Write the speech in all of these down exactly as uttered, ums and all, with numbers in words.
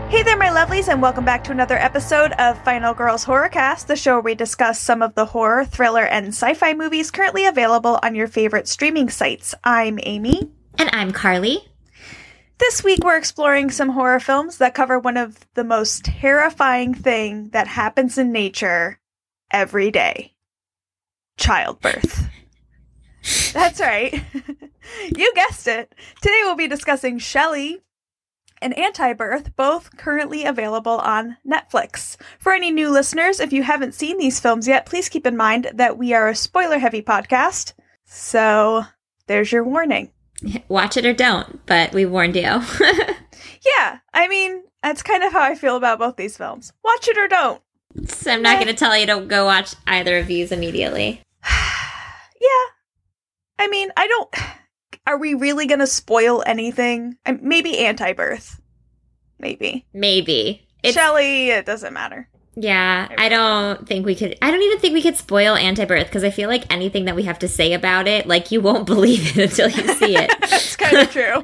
Hey there, my lovelies, and welcome back to another episode of Final Girls Horrorcast, the show where we discuss some of the horror, thriller, and sci-fi movies currently available on your favorite streaming sites. I'm Amy. And I'm Carly. This week we're exploring some horror films that cover one of the most terrifying thing that happens in nature every day. Childbirth. That's right. You guessed it. Today we'll be discussing Shelley and Anti-Birth, both currently available on Netflix. For any new listeners, if you haven't seen these films yet, please keep in mind that we are a spoiler-heavy podcast, so there's your warning. Watch it or don't, but we warned you. Yeah, I mean, that's kind of how I feel about both these films. Watch it or don't. So I'm not going to tell you to go watch either of these immediately. Yeah. I mean, I don't... Are we really going to spoil anything? Um, maybe Anti-Birth. Maybe. Maybe. It's, Shelley, it doesn't matter. Yeah, I don't think we could... I don't even think we could spoil Anti-Birth, because I feel like anything that we have to say about it, like, you won't believe it until you see it. That's kind of true.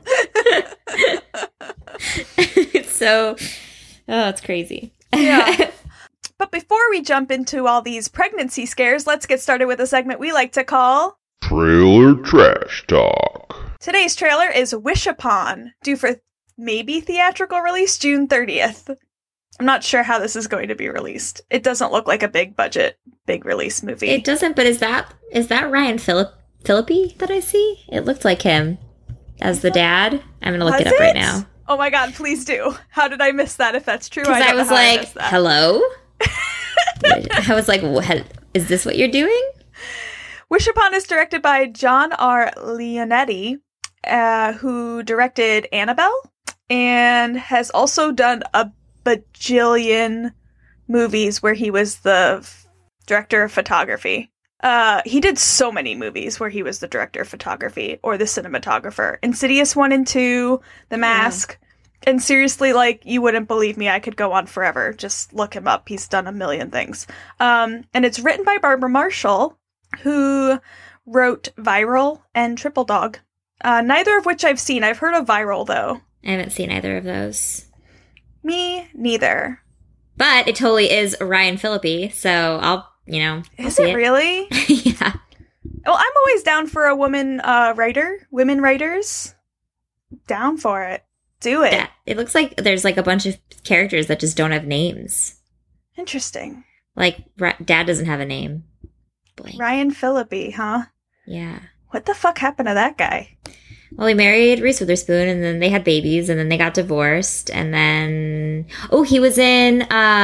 It's so... Oh, it's crazy. Yeah. But before we jump into all these pregnancy scares, let's get started with a segment we like to call... Trailer Trash Talk. Today's trailer is Wish Upon, due for maybe theatrical release June thirtieth. I'm not sure how this is going to be released. It doesn't look like a big budget, big release movie. It doesn't, but is that is that Ryan Philipp, Phillippe that I see? It looked like him as the dad. I'm going to look Was it up it? right now. Oh my god, please do. How did I miss that if that's true? Because I, don't know was how I like, missed that. hello? I was like, what? Is this what you're doing? Wish Upon is directed by John R. Leonetti, uh, who directed Annabelle, and has also done a bajillion movies where he was the f- director of photography. Uh, he did so many movies where he was the director of photography or the cinematographer. Insidious one and two, The Mask. Yeah. And seriously, like, you wouldn't believe me. I could go on forever. Just look him up. He's done a million things. Um, and it's written by Barbara Marshall, who wrote Viral and Triple Dog. Uh, neither of which I've seen. I've heard of Viral, though. I haven't seen either of those. Me neither. But it totally is Ryan Phillippe, so I'll, you know, I'll Is see it, it really? Yeah. Well, I'm always down for a woman uh, writer. Women writers. Down for it. Do it. Yeah. It looks like there's like a bunch of characters that just don't have names. Interesting. Like, Ra- Dad doesn't have a name. Blank. Ryan Phillippe, huh? Yeah. What the fuck happened to that guy? Well, he married Reese Witherspoon, and then they had babies, and then they got divorced, and then... Oh, he was in,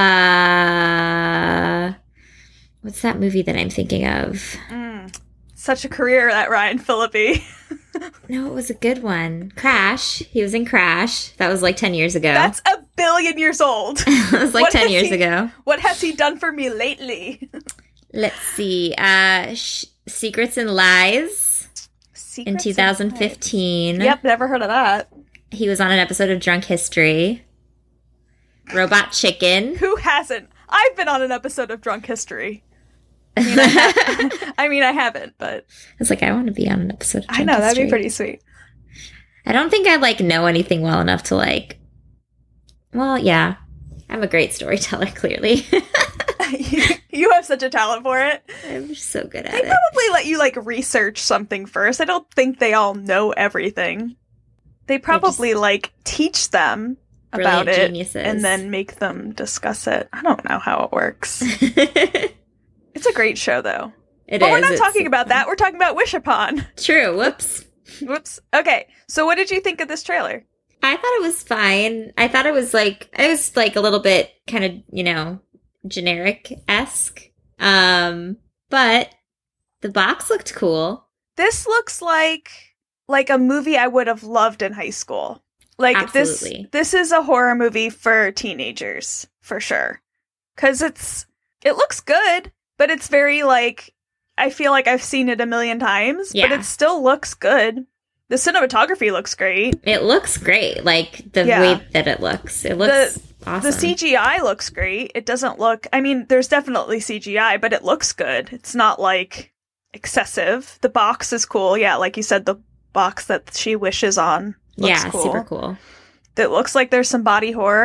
uh... What's that movie that I'm thinking of? Mm, such a career, that Ryan Phillippe. No, it was a good one. Crash. He was in Crash. That was like ten years ago. That's a billion years old. It was like What ten has years he- ago. What has he done for me lately? Let's see. Uh, Sh- Secrets and Lies Secrets in twenty fifteen. and Lies. Yep, never heard of that. He was on an episode of Drunk History. Robot Chicken. Who hasn't? I've been on an episode of Drunk History. I mean, I, ha- I, mean, I haven't, but... I was like, I want to be on an episode of Drunk I know, that'd History. be pretty sweet. I don't think I, like, know anything well enough to, like... Well, yeah. I'm a great storyteller, clearly. you, you have such a talent for it. I'm just so good at They it. probably let you, like, research something first. I don't think they all know everything. They probably, just like, teach them about brilliant it geniuses. and then make them discuss it. I don't know how it works. It's a great show, though. It but is. we're not It's talking about that. We're talking about Wish Upon. True. Whoops. Whoops. Okay, so what did you think of this trailer? I thought it was fine. I thought it was like, it was like a little bit kind of, you know, generic-esque. Um, but the box looked cool. This looks like like a movie I would have loved in high school. Like Absolutely. this this is a horror movie for teenagers, for sure. Cuz it's it looks good, but it's very like I feel like I've seen it a million times, Yeah. but it still looks good. The cinematography looks great. It looks great. Like the Yeah. way that it looks. It looks awesome. The C G I looks great. It doesn't look I mean, there's definitely C G I, but it looks good. It's not like excessive. The box is cool. Yeah, like you said, the box that she wishes on looks yeah, cool. super cool. That looks like there's some body horror.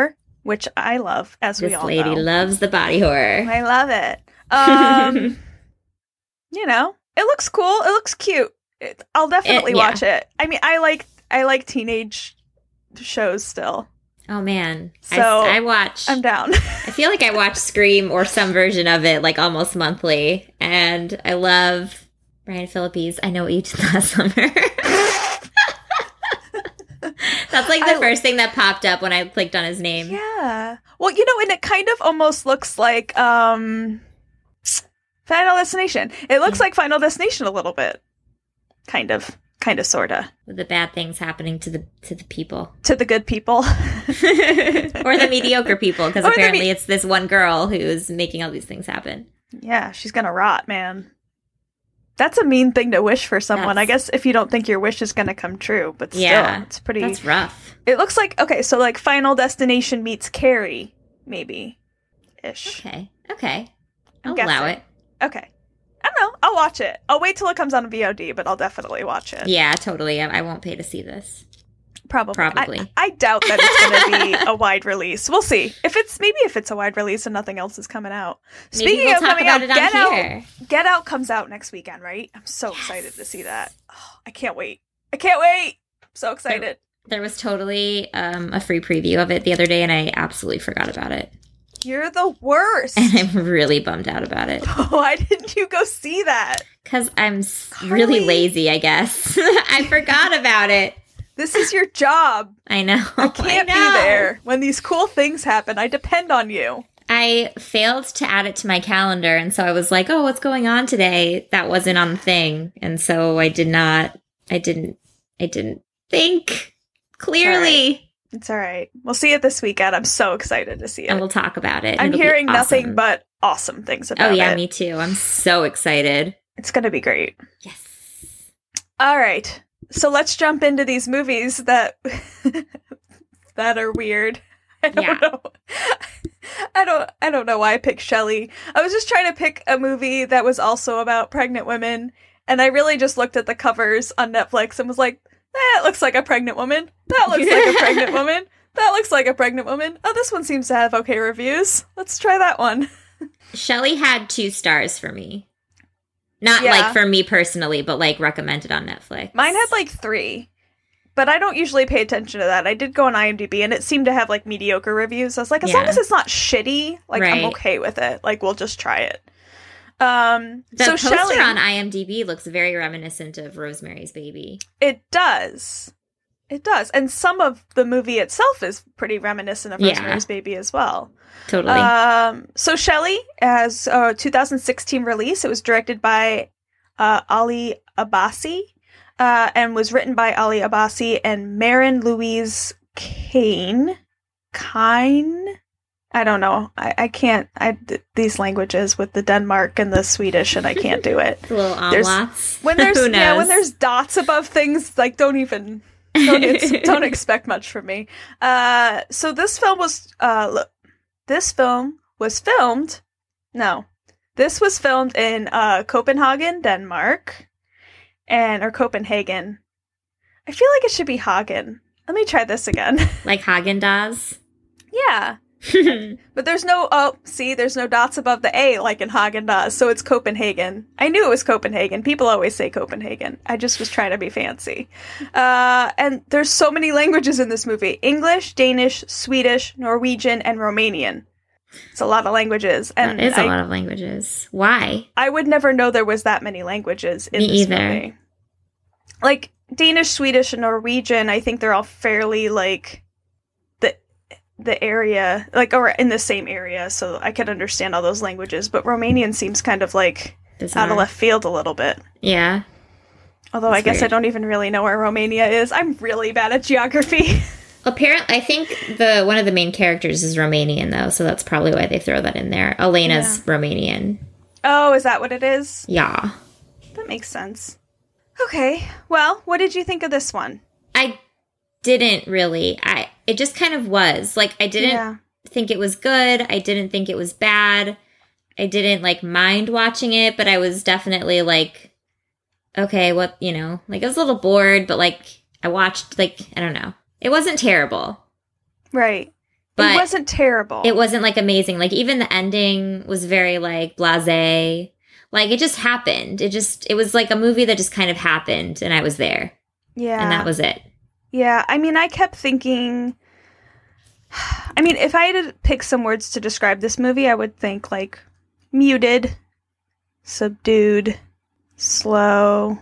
which I love, as This we all lady know. loves the body horror. I love it. Um, you know, it looks cool. It looks cute. It, I'll definitely It- yeah. watch it. I mean, I like I like teenage shows still. Oh man, So, I, I watch. I'm down. I feel like I watch Scream or some version of it like almost monthly, and I love Ryan Phillippe. I Know What You Did Last Summer. That's like the I- first thing that popped up when I clicked on his name. Yeah. Well, you know, and it kind of almost looks like um Final Destination. It looks like Final Destination a little bit. Kind of. Kind of, sorta. With the bad things happening to the to the people. To the good people. Or the mediocre people, because Or the apparently me- it's this one girl who's making all these things happen. Yeah, she's gonna rot, man. That's a mean thing to wish for someone. That's- I guess if you don't think your wish is gonna come true, but still, Yeah, it's pretty. That's rough. It looks like okay, so like Final Destination meets Carrie, maybe, ish. Okay, okay. I'm I'll allow guessing. it. Okay, I don't know. I'll watch it. I'll wait till it comes on V O D, but I'll definitely watch it. Yeah, totally. I, I won't pay to see this. Probably. Probably. I, I doubt that it's going to be a wide release. We'll see. If it's maybe if it's a wide release and nothing else is coming out. Maybe Speaking we'll of talk coming about out, it on Get here. Out. Get Out comes out next weekend, right? I'm so excited to see that. Oh, I can't wait. I can't wait. I'm so excited. There was totally um, a free preview of it the other day, and I absolutely forgot about it. You're the worst. And I'm really bummed out about it. Why didn't you go see that? Because I'm s- Carly. really lazy, I guess. I forgot about it. This is your job. I know. I can't know. be there when these cool things happen. I depend on you. I failed to add it to my calendar, and so I was like, oh, what's going on today? That wasn't on the thing. And so I did not, I didn't, I didn't think clearly. It's all right. We'll see it this weekend. I'm so excited to see it. And we'll talk about it. I'm It'll be hearing nothing awesome. but awesome things about Oh, it. yeah, me too. I'm so excited. It's going to be great. Yes. All right. So let's jump into these movies that that are weird. I don't Yeah. know. I don't I don't know why I picked Shelley. I was just trying to pick a movie that was also about pregnant women, and I really just looked at the covers on Netflix and was like, that looks like a pregnant woman. That looks like a pregnant woman. That looks like a pregnant woman. Oh, this one seems to have okay reviews. Let's try that one. Shelley had two stars for me. Not Yeah. like for me personally, but like recommended on Netflix. Mine had like three, but I don't usually pay attention to that. I did go on IMDb and it seemed to have like mediocre reviews. I was like, as long Yeah. as it's not shitty, like I'm Right. okay with it. Like we'll just try it. Um, The so poster Shelley, on IMDb looks very reminiscent of Rosemary's Baby. it does, it does, and some of the movie itself is pretty reminiscent of Yeah. Rosemary's Baby as well. Totally. Um, so Shelley has a two thousand sixteen release. It was directed by uh, Ali Abbasi uh, and was written by Ali Abbasi and Marin Louise Kane. Kine? I don't know. I, I can't. I th- these languages with the Denmark and the Swedish, and I can't do it. The little there's- omlets. When there's Who knows? yeah, when there's dots above things, like don't even don't, it's, don't expect much from me. Uh, so this film was uh, look, this film was filmed. No, this was filmed in uh, Copenhagen, Denmark, and or Copenhagen. I feel like it should be Hagen. Let me try this again. Like Haagen-Dazs. Yeah, but there's no oh, see, there's no dots above the A like in Hagen Dazs, so it's Copenhagen. I knew it was Copenhagen. People always say Copenhagen. I just was trying to be fancy. Uh, and there's so many languages in this movie: English, Danish, Swedish, Norwegian, and Romanian. It's a lot of languages, and That is a I, lot of languages. Why? I would never know there was that many languages in Me this either. movie. Like Danish, Swedish, and Norwegian, I think they're all fairly like the the area, like or in the same area, so I could understand all those languages. But Romanian seems kind of like Bizarre. out of left field a little bit. Yeah. Although I That's guess I weird. don't even really know where Romania is. I'm really bad at geography. Apparently, I think the one of the main characters is Romanian, though, so that's probably why they throw that in there. Elena's Romanian. Oh, is that what it is? Yeah. That makes sense. Okay. Well, what did you think of this one? I didn't really. I It just kind of was. Like, I didn't Yeah. think it was good. I didn't think it was bad. I didn't, like, mind watching it, but I was definitely, like, okay, what, you know, like, I was a little bored, but, like, I watched, like, I don't know. It wasn't terrible. Right. But it wasn't terrible. It wasn't like amazing. Like even the ending was very like blasé. Like it just happened. It just, it was like a movie that just kind of happened and I was there. Yeah. And that was it. Yeah. I mean, I kept thinking, I mean, if I had to pick some words to describe this movie, I would think like muted, subdued, slow,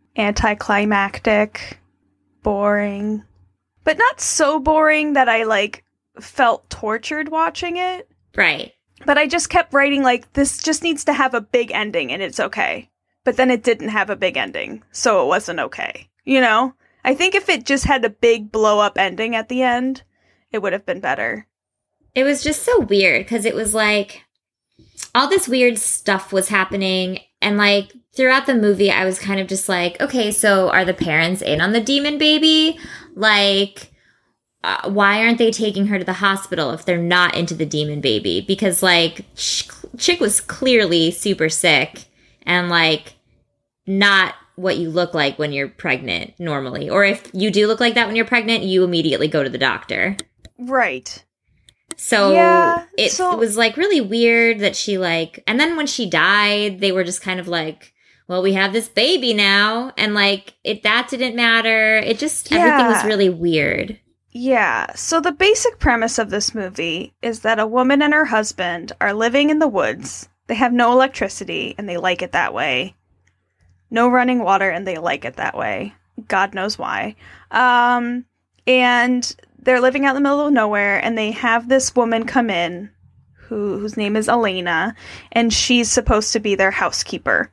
anticlimactic, boring, but not so boring that I like felt tortured watching it. Right. But I just kept writing like, this just needs to have a big ending and it's okay. But then it didn't have a big ending, so it wasn't okay. You know? I think if it just had a big blow up ending at the end, it would have been better. It was just so weird because it was like all this weird stuff was happening. And like throughout the movie, I was kind of just like, okay, so are the parents in on the demon baby? Like, uh, why aren't they taking her to the hospital if they're not into the demon baby? Because like ch- Chick was clearly super sick and like not what you look like when you're pregnant normally. Or if you do look like that when you're pregnant, you immediately go to the doctor. Right. So yeah, it so- was like really weird that she like, and then when she died, they were just kind of like, well, we have this baby now. And like it, that didn't matter. It just, Yeah. everything was really weird. Yeah, so the basic premise of this movie is that a woman and her husband are living in the woods. They have no electricity, and they like it that way. No running water, and they like it that way. God knows why. Um, and they're living out in the middle of nowhere, and they have this woman come in, who whose name is Elena, and she's supposed to be their housekeeper.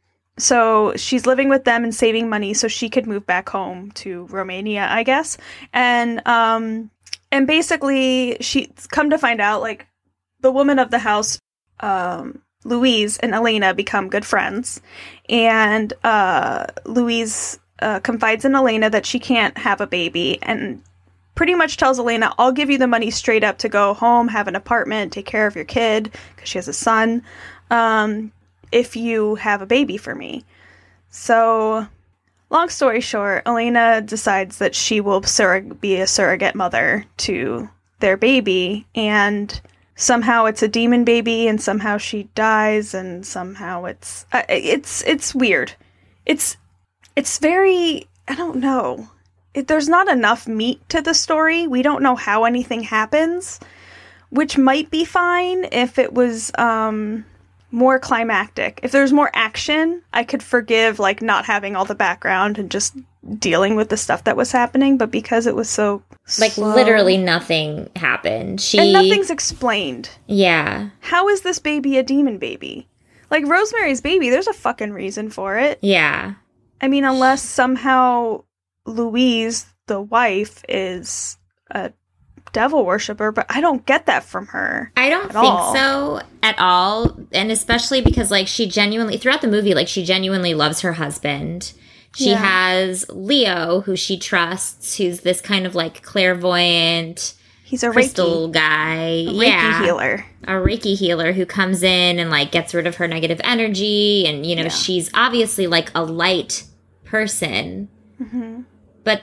So she's living with them and saving money so she could move back home to Romania, I guess. And um, and basically, she's come to find out, like, the woman of the house, um, Louise and Elena become good friends. And uh, Louise uh, confides in Elena that she can't have a baby and pretty much tells Elena, I'll give you the money straight up to go home, have an apartment, take care of your kid, because she has a son. Um... if you have a baby for me. So, long story short, Elena decides that she will surrog- be a surrogate mother to their baby, and somehow it's a demon baby, and somehow she dies, and somehow it's... Uh, it's it's weird. It's it's very... I don't know. It, there's not enough meat to the story. We don't know how anything happens, which might be fine if it was... um. more climactic. If there's more action, I could forgive like not having all the background and just dealing with the stuff that was happening, but because it was so like slow, literally nothing happened. She and nothing's explained. Yeah. How is this baby a demon baby? Like Rosemary's Baby, there's a fucking reason for it. Yeah. I mean, unless somehow Louise, the wife, is a devil worshiper, but I don't get that from her. I don't think all. so at all. And especially because like she genuinely, throughout the movie, like she genuinely loves her husband. She Yeah. has Leo, who she trusts, who's this kind of like clairvoyant He's a crystal Reiki, guy. a Reiki yeah. healer. A Reiki healer who comes in and like gets rid of her negative energy. And, you know, Yeah. she's obviously like a light person. Mm-hmm. But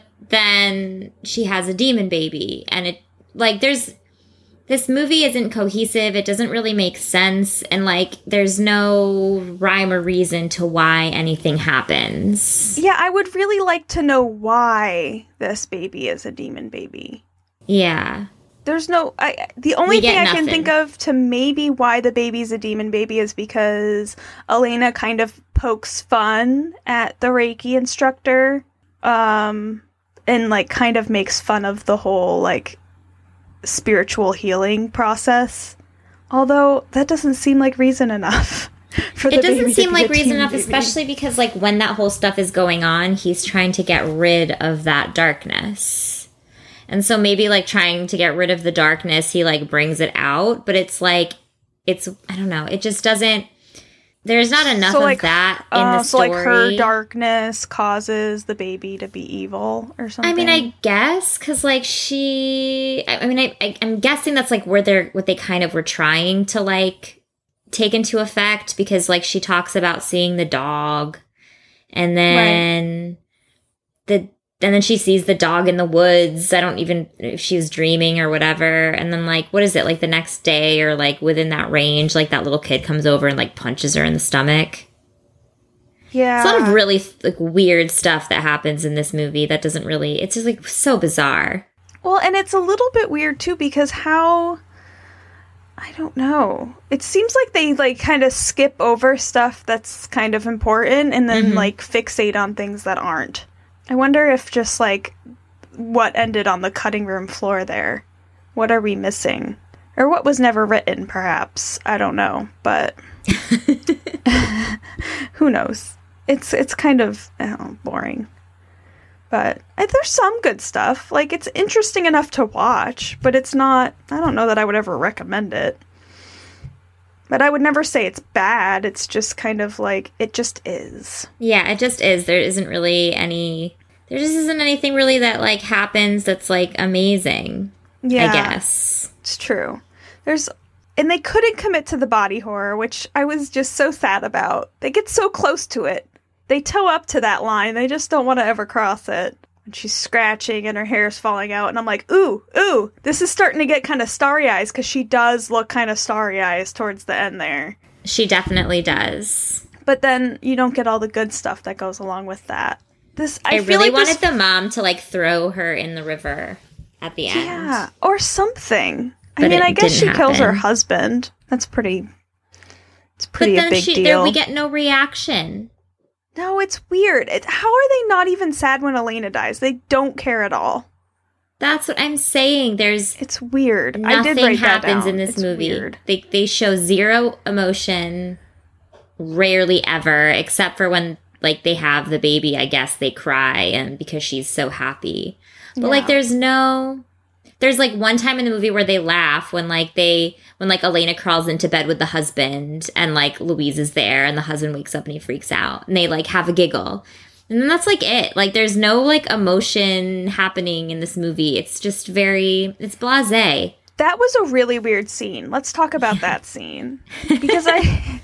then she has a demon baby. And it, like, there's, this movie isn't cohesive. It doesn't really make sense. And, like, there's no rhyme or reason to why anything happens. Yeah, I would really like to know why this baby is a demon baby. Yeah. There's no... I, the only We thing get I can nothing. think of to maybe why the baby's a demon baby is because Elena kind of pokes fun at the Reiki instructor, um, and, like, kind of makes fun of the whole, like, spiritual healing process. Although, that doesn't seem like reason enough for the It doesn't baby to seem be like a reason demon enough, baby. especially because, like, when that whole stuff is going on, he's trying to get rid of that darkness. And so maybe, like, trying to get rid of the darkness, he, like, brings it out. But it's, like, it's, I don't know. It just doesn't, there's not enough So, of like, that in uh, the so, story. like, her darkness causes the baby to be evil or something? I mean, I guess, because, like, she, I, I mean, I, I, I'm guessing that's, like, where they're, what they kind of were trying to, like, take into effect, because, like, she talks about seeing the dog, and then the and then she sees the dog in the woods. I don't even if she was dreaming or whatever. And then like, what is it? Like the next day or like within that range, like that little kid comes over and like punches her in the stomach. Yeah. It's a lot of really like weird stuff that happens in this movie that doesn't really, it's just like so bizarre. Well, and it's a little bit weird too because how, I don't know. It seems like they like kind of skip over stuff that's kind of important and then mm-hmm. like fixate on things that aren't. I wonder if just, like, what ended on the cutting room floor there. What are we missing? Or what was never written, perhaps. I don't know, but who knows? It's it's kind of oh, boring. But uh, there's some good stuff. Like, it's interesting enough to watch, but it's not... I don't know that I would ever recommend it. But I would never say it's bad. It's just kind of like, it just is. Yeah, it just is. There isn't really any... There just isn't anything really that, like, happens that's, like, amazing. Yeah. I guess. It's true. There's... And they couldn't commit to the body horror, which I was just so sad about. They get so close to it. They toe up to that line. They just don't want to ever cross it. And she's scratching and her hair's falling out. And I'm like, ooh, ooh, this is starting to get kind of starry eyes because she does look kind of starry eyes towards the end there. She definitely does. But then you don't get all the good stuff that goes along with that. This I, I feel really like wanted this... the mom to like throw her in the river at the end. Yeah, or something. But I mean, I guess she happen. kills her husband. That's pretty. It's pretty but then a big she, deal. There, we get no reaction. No, it's weird. It, how are they not even sad when Elena dies? They don't care at all. That's what I'm saying. There's it's weird. Nothing I did write happens that down. in this it's movie. Weird. They they show zero emotion, rarely ever, except for when like they have the baby. I guess they cry and because she's so happy. But yeah. like, there's no. There's like one time in the movie where they laugh when like they when like Elena crawls into bed with the husband and like Louise is there and the husband wakes up and he freaks out and they like have a giggle. And then that's like it. Like there's no like emotion happening in this movie. It's just very it's blasé. That was a really weird scene. Let's talk about that scene. Because I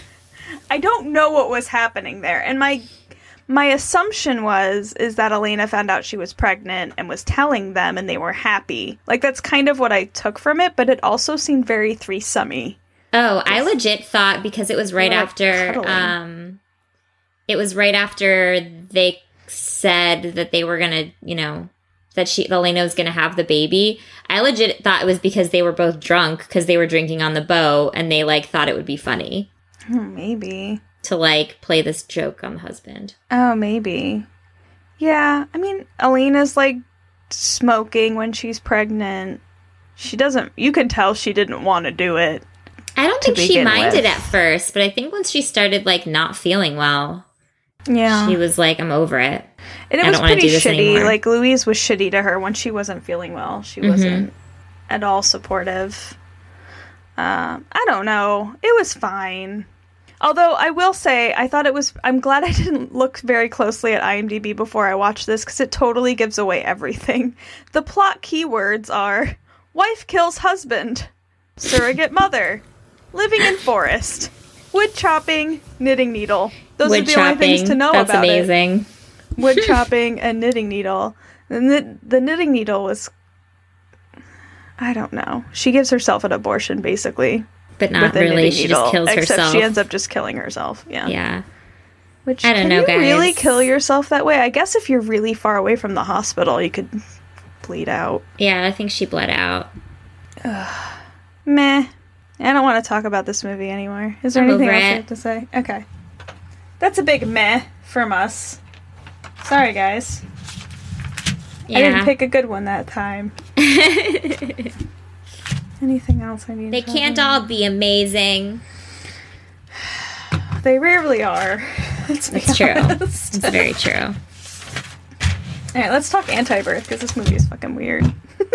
I don't know what was happening there. And my My assumption was, is that Elena found out she was pregnant and was telling them and they were happy. Like, that's kind of what I took from it, but it also seemed very threesome-y. Oh, I legit thought because it was right like after, cuddling. um, it was right after they said that they were gonna, you know, that she, Elena was gonna have the baby. I legit thought it was because they were both drunk because they were drinking on the boat and they, like, thought it would be funny. Oh, maybe. To, like, play this joke on the husband. Oh, maybe. Yeah, I mean, Elena's, like, smoking when she's pregnant. She doesn't... You can tell she didn't want to do it. I don't think she minded at first, but I think once she started, like, not feeling well... Yeah. She was like, I'm over it. And it I was don't want to pretty do this shitty. anymore. Like, Louise was shitty to her when she wasn't feeling well. She Mm-hmm. wasn't at all supportive. Um, I don't know. It was fine. Although, I will say, I thought it was... I'm glad I didn't look very closely at IMDb before I watched this, because it totally gives away everything. The plot keywords are... Wife kills husband. Surrogate mother. Living in forest. Wood chopping. Knitting needle. Those Wood are the chopping. only things to know That's about amazing. it. Wood chopping and knitting needle. And the, the knitting needle was... I don't know. She gives herself an abortion, basically. But not really. She needle, just kills except herself. she ends up just killing herself. Yeah. Yeah. Which, I don't can know, you guys. really kill yourself that way? I guess if you're really far away from the hospital, you could bleed out. Yeah, I think she bled out. Meh. I don't want to talk about this movie anymore. Is there I'm anything over else it. you have to say? Okay. That's a big meh from us. Sorry, guys. Yeah. I didn't pick a good one that time. Anything else I need They to can't talk all be amazing. about? They rarely are. Let's be It's true. honest. It's very true. Alright, let's talk Anti-Birth, because this movie is fucking weird.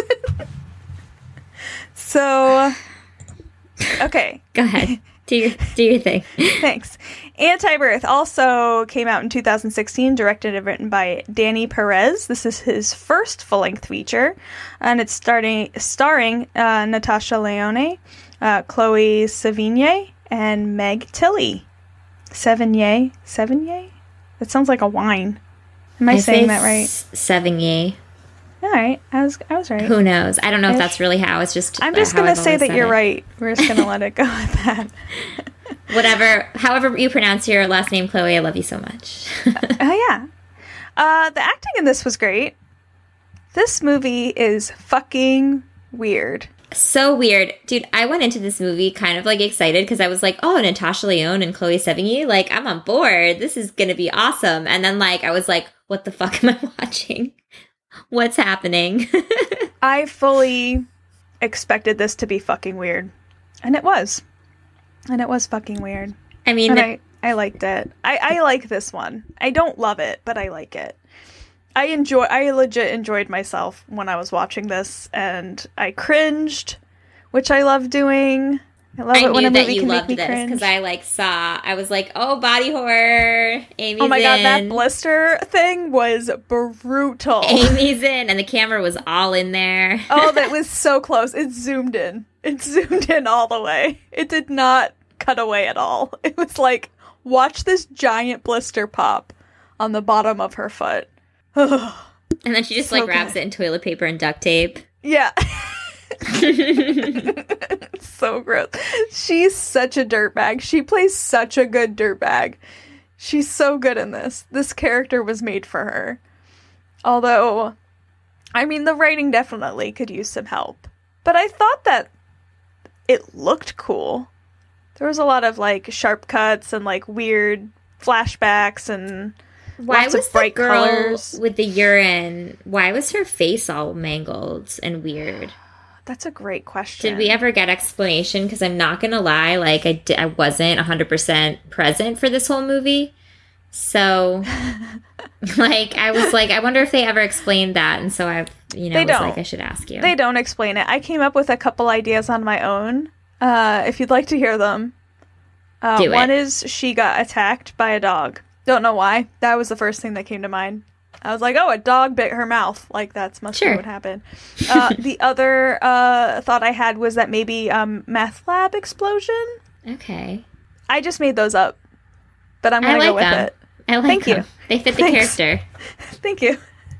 So, okay. Go ahead. Do your, do your thing. Thanks. Anti-Birth also came out in two thousand sixteen, directed and written by Danny Perez. This is his first full-length feature, and it's starting starring uh, Natasha Lyonne, uh, Chloe Sevigny, and Meg Tilly. Sevigny? Sevigny? That sounds like a wine. Am I, I saying say that right? S- Sevigny. All right, I was I was right. Who knows? I don't know if Ish. that's really how. It's just I'm just how gonna I've say always that said you're it. right. We're just gonna let it go with that. Whatever, however you pronounce your last name, Chloe, I love you so much. Oh yeah. Uh, the acting in this was great. This movie is fucking weird. So weird. Dude, I went into this movie kind of like excited because I was like, oh, Natasha Lyonne and Chloe Sevigny, like, I'm on board. This is going to be awesome. And then, like, I was like, what the fuck am I watching? What's happening? I fully expected this to be fucking weird. And it was. And it was fucking weird. I mean, And the- I, I liked it. I, I like this one. I don't love it, but I like it. I enjoy. I legit enjoyed myself when I was watching this, and I cringed, which I love doing. I love I it when knew a that movie you can make loved me this cringe. because I like saw, I was like, oh, body horror. Amy's Oh my god, that in. blister thing was brutal. Amy's in, and the camera was all in there. Oh, that was so close. It zoomed in. It zoomed in all the way. It did not cut away at all. It was like, watch this giant blister pop on the bottom of her foot. And then she just So like wraps good. it in toilet paper and duct tape. Yeah. So gross. She's such a dirtbag. She plays such a good dirtbag. She's so good in this. This character was made for her. Although, I mean, the writing definitely could use some help. But I thought that it looked cool. There was a lot of, like, sharp cuts and, like, weird flashbacks and Why lots was of bright the girl colors. with the urine, why was her face all mangled and weird? That's a great question. Did we ever get explanation? Because I'm not going to lie, like, I, di- I wasn't one hundred percent present for this whole movie. So, like, I was like, I wonder if they ever explained that. And so I, you know, They was don't. like, I should ask you. They don't explain it. I came up with a couple ideas on my own. Uh, if you'd like to hear them. Uh, Do it. One is she got attacked by a dog. Don't know why. That was the first thing that came to mind. I was like, oh, a dog bit her mouth. Like, that's must Sure. be what happened. Uh, the other uh, thought I had was that maybe um, meth lab explosion. Okay. I just made those up. But I'm I going to like go with them. it. I like Thank them. you. They fit the Thanks. character. Thank you.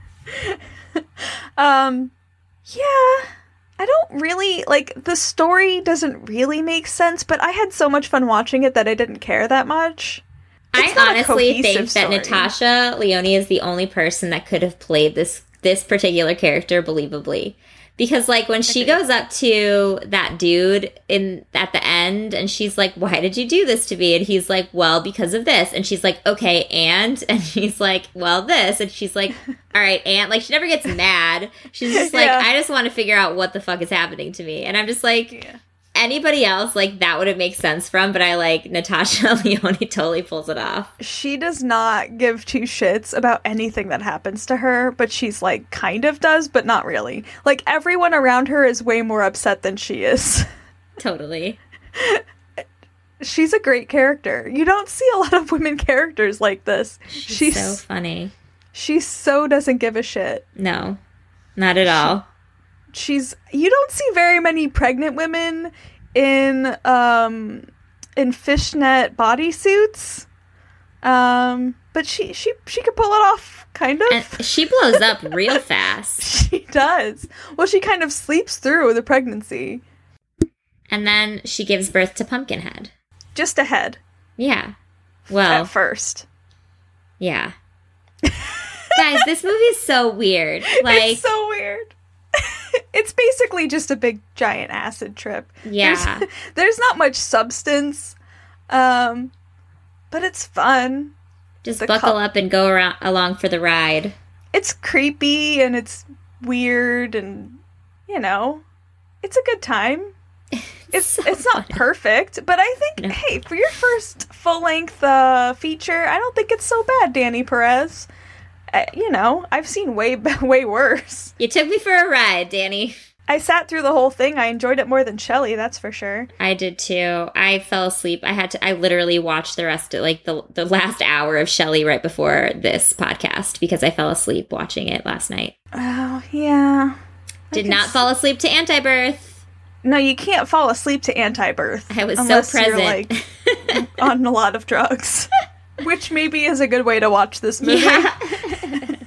um, yeah, I don't really, like, the story doesn't really make sense, but I had so much fun watching it that I didn't care that much. It's I not a honestly cohesive think that story. Natasha Lyonne is the only person that could have played this this particular character believably. Because like when she Agreed. goes up to that dude in at the end and she's like, "Why did you do this to me?" And he's like, "Well, because of this." And she's like, "Okay, and?" And he's like, "Well, this." And she's like, "All right, and?" Like she never gets mad. She's just like, Yeah. "I just want to figure out what the fuck is happening to me." And I'm just like, Yeah. anybody else, like, that would have made sense from, but I, like, Natasha Lyonne totally pulls it off. She does not give two shits about anything that happens to her, but she's like, kind of does, but not really. Like, everyone around her is way more upset than she is. Totally. She's a great character. You don't see a lot of women characters like this. She's, She's so funny. she so doesn't give a shit. No, not at all. She's you don't see very many pregnant women in um in fishnet bodysuits. Um but she she she could pull it off, kind of. And she blows up real fast. She does. Well, she kind of sleeps through the pregnancy. And then she gives birth to Pumpkinhead. Just ahead Yeah. Well, at first. yeah. Guys, this movie is so weird. Like, It's so weird. It's basically just a big giant acid trip. yeah. There's, there's not much substance. Um but it's fun. Just the buckle co- up and go around along for the ride. It's creepy and it's weird and you know, it's a good time. It's so it's not funny. perfect, but I think No. hey, for your first full-length uh, feature, I don't think it's so bad, Danny Perez. Uh, you know, I've seen way way worse. You took me for a ride, Danny. I sat through the whole thing. I enjoyed it more than Shelley, that's for sure. I did too. I fell asleep. I had to, I literally watched the rest of, like, the, the last hour of Shelley right before this podcast because I fell asleep watching it last night. Oh, yeah. I Did can not s- fall asleep to Anti-Birth. No, you can't fall asleep to anti-birth. I was so unless you're, present. like, on a lot of drugs. Which maybe is a good way to watch this movie. Yeah.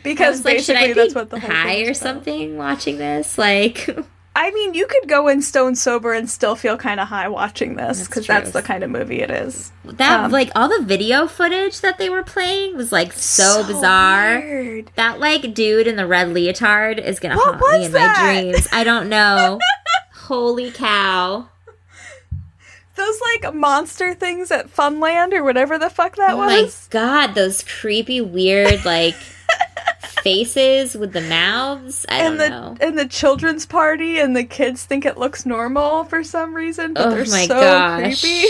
because like, should I basically be that's what the whole high thing or is about. something watching this? Like, I mean, you could go in stone sober and still feel kind of high watching this That's because true. that's the kind of movie it is. that Um, like all the video footage that they were playing was like so, bizarre. Weird. That like dude in the red leotard is gonna What haunt me was in that? my dreams. I don't know. Holy cow! Those like monster things at Funland or whatever the fuck that Oh my was. god, those creepy, weird like faces with the mouths. I and don't the know. and the children's party and the kids think it looks normal for some reason, but Oh they're my so gosh. creepy.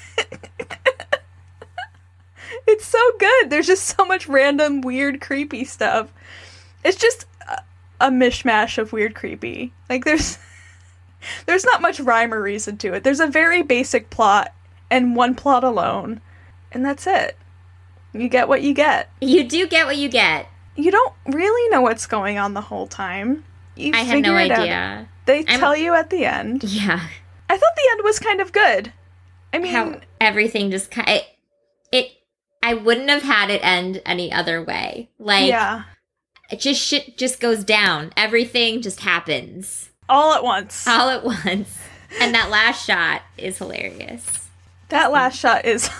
It's so good. There's just so much random weird creepy stuff. It's just a, a mishmash of weird creepy. Like there's there's not much rhyme or reason to it. There's a very basic plot and one plot alone, and that's it. You get what you get. You do get what you get. You don't really know what's going on the whole time. You I had no figure it out. idea. They I'm- tell you at the end. Yeah. I thought the end was kind of good. I mean, How everything just kind it, it I wouldn't have had it end any other way. Like yeah, it just shit just goes down. Everything just happens all at once. all at once. And that last shot is hilarious. That last shot is.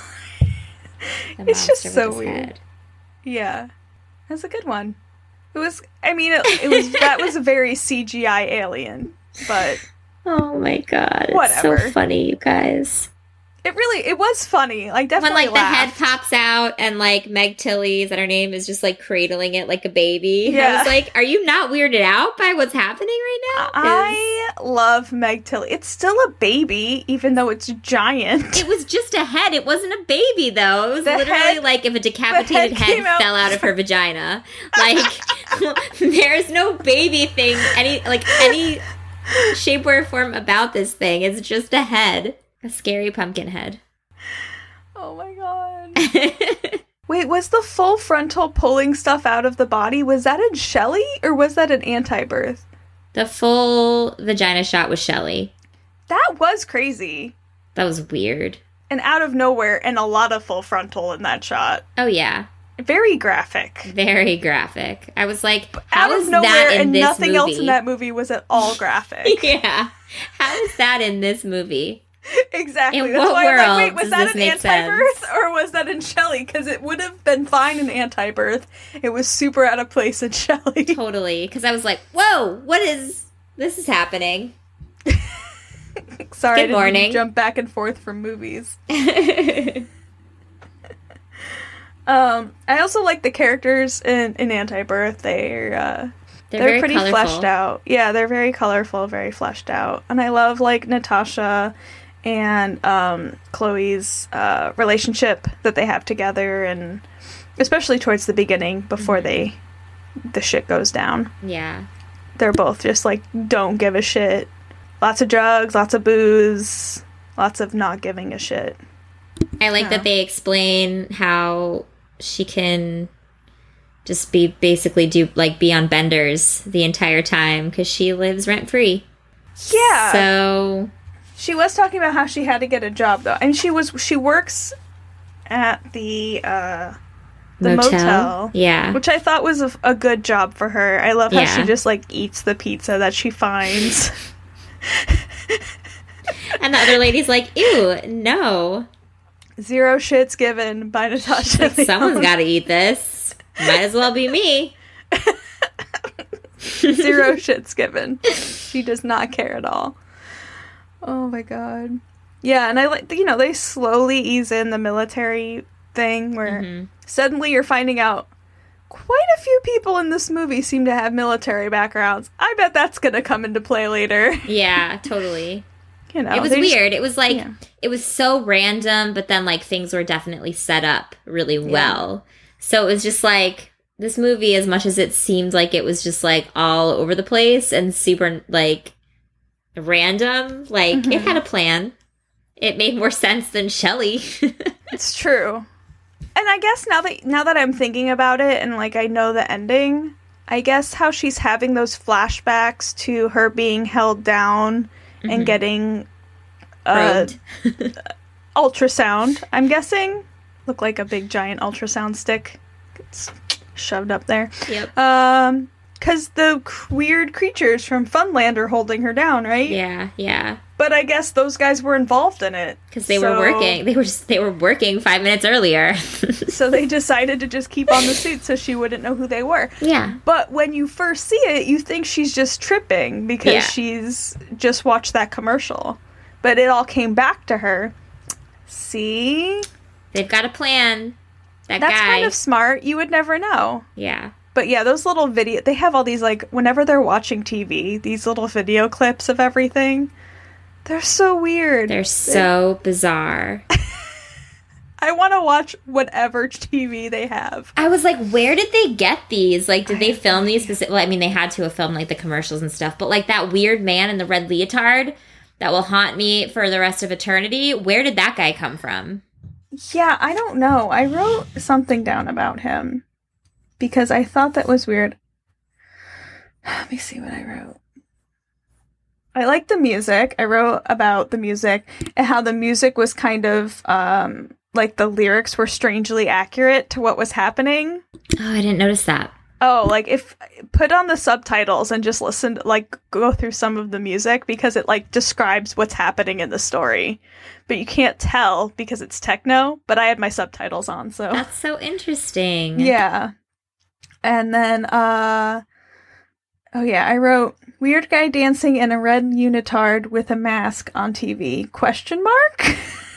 The It's just monster with so his weird. head. Yeah, that's a good one. It was. I mean, it, it was. That was a very C G I alien, but Oh my god. It's Whatever. so funny, you guys. it really it was funny. Like When definitely like the head laughed. pops out and like Meg Tilly, is that her name, is just like cradling it like a baby. I Yeah. was like, are you not weirded out by what's happening right now? 'Cause I love Meg Tilly. It's still a baby, even though it's giant. it was just a head. It wasn't a baby though. It was The literally head- like if a decapitated head head, came out- fell out of her vagina. Like there's no baby thing any like any shape or form about this thing. It's just a head. A scary pumpkin head. Oh my god. Wait, was the full frontal pulling stuff out of the body, was that in Shelley or was that an anti-birth? The full vagina shot was Shelley. That was crazy. That was weird. And out of nowhere, and a lot of full frontal in that shot. Oh yeah. Very graphic. Very graphic. I was like, how Out is of nowhere, that in and this nothing movie? else in that movie was at all graphic. Yeah. How is that in this movie? Exactly. In That's what why I'm world like, wait, was does that this an make anti-birth sense? or was that in Shelley? Because it would have been fine in anti-birth. It was super out of place in Shelley. Totally. Because I was like, whoa, what is this is happening? Sorry, Good I didn't morning. jump back and forth from movies. They're Um, I also like the characters in, in Anti-Birth. They're uh, they're very pretty colorful. fleshed out. Yeah, they're very colorful, very fleshed out. And I love like Natasha and um, Chloe's uh, relationship that they have together, and especially towards the beginning before they the shit goes down. Yeah. They're both just like don't give a shit. Lots of drugs, lots of booze, lots of not giving a shit. I like Yeah. that they explain how she can just be basically do like be on benders the entire time because she lives rent free. Yeah. So She was talking about how she had to get a job though, and she was she works at the uh, the motel, Yeah. which I thought was a, a good job for her. I love how Yeah. she just like eats the pizza that she finds. And the other lady's like, ew, no. Zero shits given by Natasha. Like, someone's Lyonne. got to eat this. Might as well be me. Zero shits given. She does not care at all. Oh my god. Yeah, and I like you know they slowly ease in the military thing where Mm-hmm. suddenly you're finding out quite a few people in this movie seem to have military backgrounds. I bet that's gonna come into play later. Yeah, totally. You know, It was they just- weird. It was like, yeah. it was so random, but then like things were definitely set up really well. So it was just like, this movie, as much as it seemed like it was just like all over the place and super like random, like Mm-hmm. it had a plan. It made more sense than Shelley. It's true. And I guess now that now that I'm thinking about it and like I know the ending, I guess how she's having those flashbacks to her being held down and getting uh, Probed. ultrasound, I'm guessing. Look like a big giant ultrasound stick. It's shoved up there. Yep. Um, because the c- weird creatures from Funland are holding her down, right? Yeah, yeah. But I guess those guys were involved in it. Because they so, were working. They were just, they were working five minutes earlier. So they decided to just keep on the suit so she wouldn't know who they were. Yeah. But when you first see it, you think she's just tripping because Yeah. she's just watched that commercial. But it all came back to her. See? They've got a plan. That That's guy. kind of smart. You would never know. Yeah. But yeah, those little video, they have all these, like, whenever they're watching T V, these little video clips of everything. They're so weird. They're so bizarre. I want to watch whatever T V they have. I was like, where did they get these? Like, did they film these specific? Well, I mean, they had to have filmed, like, the commercials and stuff. But, like, that weird man in the red leotard that will haunt me for the rest of eternity, where did that guy come from? Yeah, I don't know. I wrote something down about him because I thought that was weird. Let me see what I wrote. I like the music. I wrote about the music and how the music was kind of, um, like the lyrics were strangely accurate to what was happening. Oh, I didn't notice that. Oh, like if put on the subtitles and just listen, to, like go through some of the music because it like describes what's happening in the story, but you can't tell because it's techno. But I had my subtitles on, so That's so interesting. yeah. And then, uh, oh yeah, I wrote weird guy dancing in a red unitard with a mask on T V? Question mark.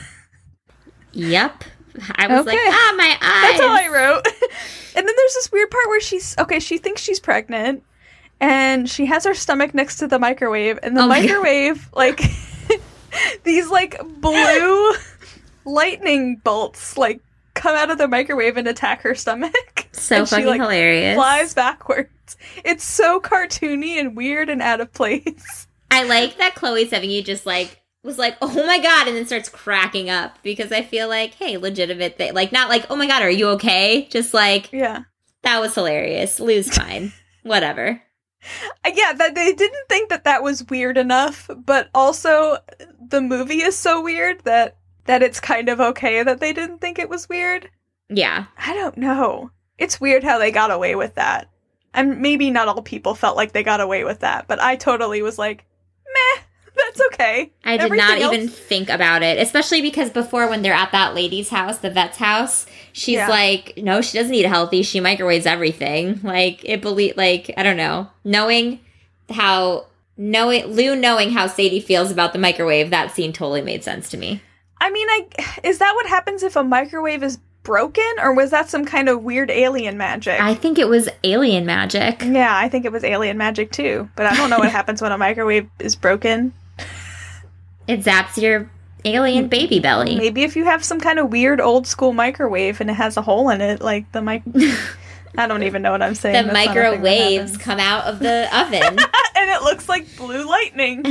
Yep. I was Okay. like, ah, my eyes. That's all I wrote. And then there's this weird part where she's okay, she thinks she's pregnant and she has her stomach next to the microwave and the Oh my God. microwave like these like blue lightning bolts like come out of the microwave and attack her stomach. So And she, fucking like, hilarious. Flies backwards. It's so cartoony and weird and out of place. I like that Chloe Sevigny just like was like, oh my god, and then starts cracking up because I feel like, hey, legitimate thing. Like, not like, oh my god, are you okay? Just like, Yeah. that was hilarious. Lou's fine. Whatever. Uh, Yeah, that they didn't think that that was weird enough, but also the movie is so weird that that it's kind of okay that they didn't think it was weird. Yeah. I don't know. It's weird how they got away with that. And maybe not all people felt like they got away with that, but I totally was like, meh, that's okay. I did Everything not else- even think about it, especially because before when they're at that lady's house, the vet's house, she's Yeah. like, no, she doesn't eat healthy. She microwaves everything. Like, it believe, like, I don't know. Knowing how, knowing, Lou knowing how Sadie feels about the microwave, that scene totally made sense to me. I mean, I is that what happens if a microwave is broken, or was that some kind of weird alien magic? I think it was alien magic. Yeah, I think it was alien magic too, but I don't know what happens when a microwave is broken. It zaps your alien baby belly. Maybe if you have some kind of weird old school microwave and it has a hole in it, like the mic. I don't even know what I'm saying. The That's not a thing that microwaves happens. come out of the oven. And it looks like blue lightning.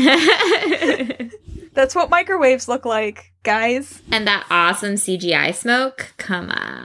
That's what microwaves look like, guys. And that awesome C G I smoke? Come on.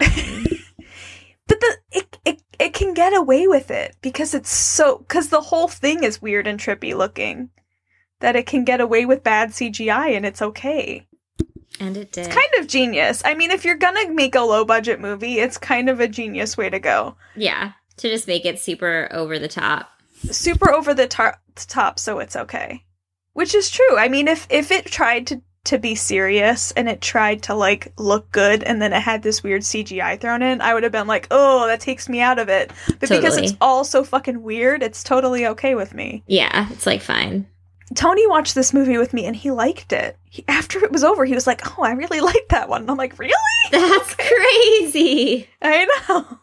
But the it, it it can get away with it because it's so because the whole thing is weird and trippy looking. That it can get away with bad C G I and it's okay. And it did. Kind of genius. I mean, if you're gonna make a low budget movie, it's kind of a genius way to go. Yeah. To just make it super over the top. Super over the tar- top, so it's okay. Which is true. I mean, if if it tried to to be serious and it tried to like look good and then it had this weird C G I thrown in, I would have been like, oh, that takes me out of it. But because Totally. it's all so fucking weird, it's totally okay with me. Yeah. It's like fine. Tony watched this movie with me and he liked it. He, after it was over, he was like, oh, I really like that one. And I'm like, really? That's crazy. I know.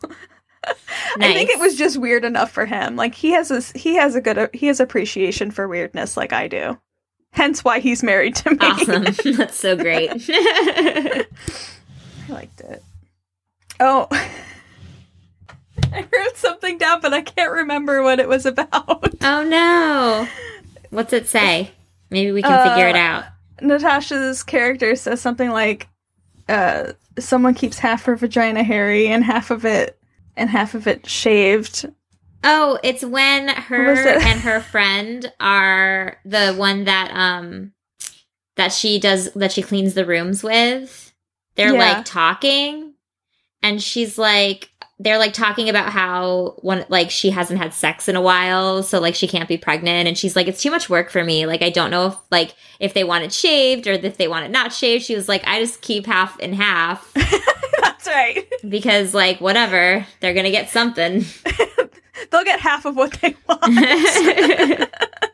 I think Nice. it was just weird enough for him. Like he has this, he has a good, he has appreciation for weirdness like I do. Hence why he's married to me. Awesome. That's so great. I liked it. Oh. I wrote something down, but I can't remember what it was about. Oh no. What's it say? Maybe we can figure it Uh, out. Natasha's character says something like, uh, someone keeps half her vagina hairy and half of it, and half of it shaved. Oh, it's when was her it? and her friend are the one that um that she does that she cleans the rooms with. They're Yeah. like talking and she's like they're like talking about how one like she hasn't had sex in a while, so like she can't be pregnant, and she's like, it's too much work for me. Like I don't know if like if they want it shaved or if they want it not shaved. She was like, I just keep half and half. That's right. Because like whatever, they're gonna get something. They'll get half of what they want.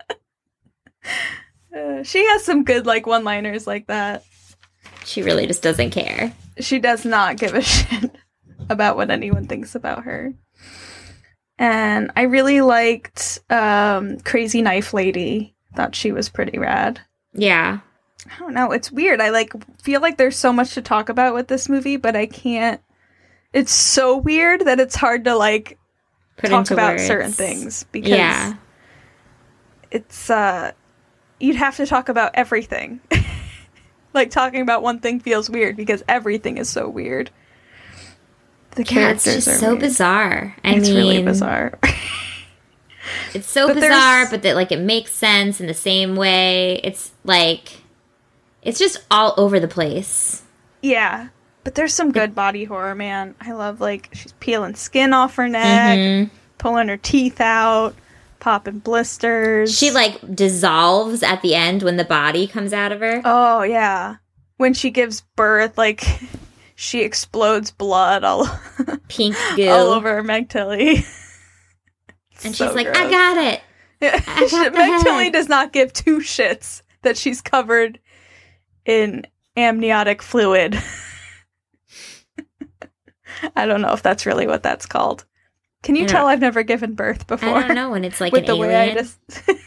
uh, she has some good like one-liners like that. She really just doesn't care. She does not give a shit about what anyone thinks about her. And I really liked um, Crazy Knife Lady. Thought she was pretty rad. Yeah. I don't know. It's weird. I like feel like there's so much to talk about with this movie, but I can't. It's so weird that it's hard to like Put talk into about words. certain things because Yeah. it's uh, you'd have to talk about everything. Like talking about one thing feels weird because everything is so weird. The Yeah, it's characters just are so weird. bizarre. I it's mean, really bizarre. It's so But bizarre, there's- but that like it makes sense in the same way. It's like it's just all over the place. Yeah, but there's some good body horror, man. I love like she's peeling skin off her neck, Mhm. pulling her teeth out, popping blisters. She like dissolves at the end when the body comes out of her. Oh yeah, when she gives birth, like she explodes blood all Pink goo. all over Meg Tilly. And So she's like, gross. I got it. Yeah. I got the Meg head. Tilly does not give two shits that she's covered in amniotic fluid. I don't know if that's really what that's called. Can you I tell don't- I've never given birth before? I don't know when it's like With an the alien. way I just.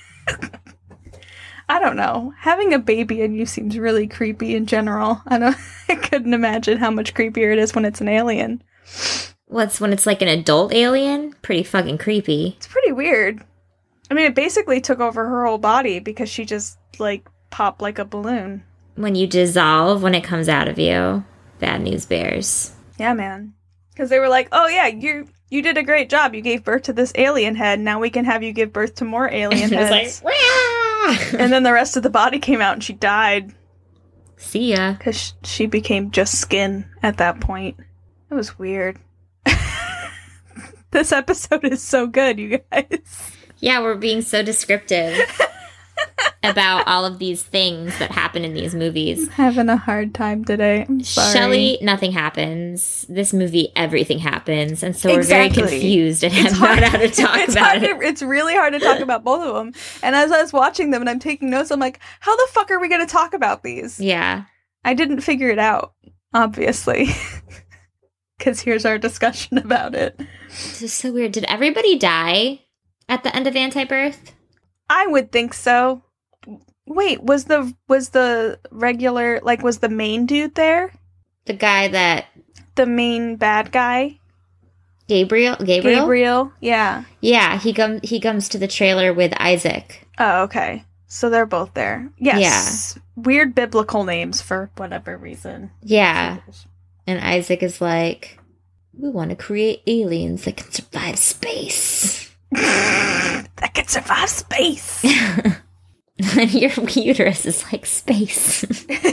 I don't know. Having a baby in you seems really creepy in general. I don't. I couldn't imagine how much creepier it is when it's an alien. What's when it's like an adult alien? Pretty fucking creepy. It's pretty weird. I mean, it basically took over her whole body because she just like popped like a balloon. When you dissolve when it comes out of you. Bad news bears. Yeah, man. Because they were like, "Oh yeah, you you did a great job. You gave birth to this alien head. Now we can have you give birth to more alien It was heads." like, "Wah!" And then the rest of the body came out, and she died See ya. because sh- she became just skin at that point. It was weird. This episode is so good, you guys. Yeah, we're being so descriptive about all of these things that happen in these movies. Having a hard time today. I'm sorry. Shelley, nothing happens. This movie, everything happens. And so we're Exactly. very confused and It's have not hard- how to talk it's about hard it. to- it's really hard to talk about both of them. And as I was watching them and I'm taking notes, I'm like, how the fuck are we going to talk about these? Yeah. I didn't figure it out, obviously. Because here's our discussion about it. This is so weird. Did everybody die at the end of Anti-Birth? I would think so. Wait, was the was the regular, like, was the main dude there? The guy that... The main bad guy? Gabriel? Gabriel? Gabriel? Yeah. Yeah, he, comes. he comes to the trailer with Isaac. Oh, okay. So they're both there. Yes. Weird biblical names for whatever reason. Yeah. And Isaac is like, we want to create aliens that can survive space. That can survive space. And your uterus is like space.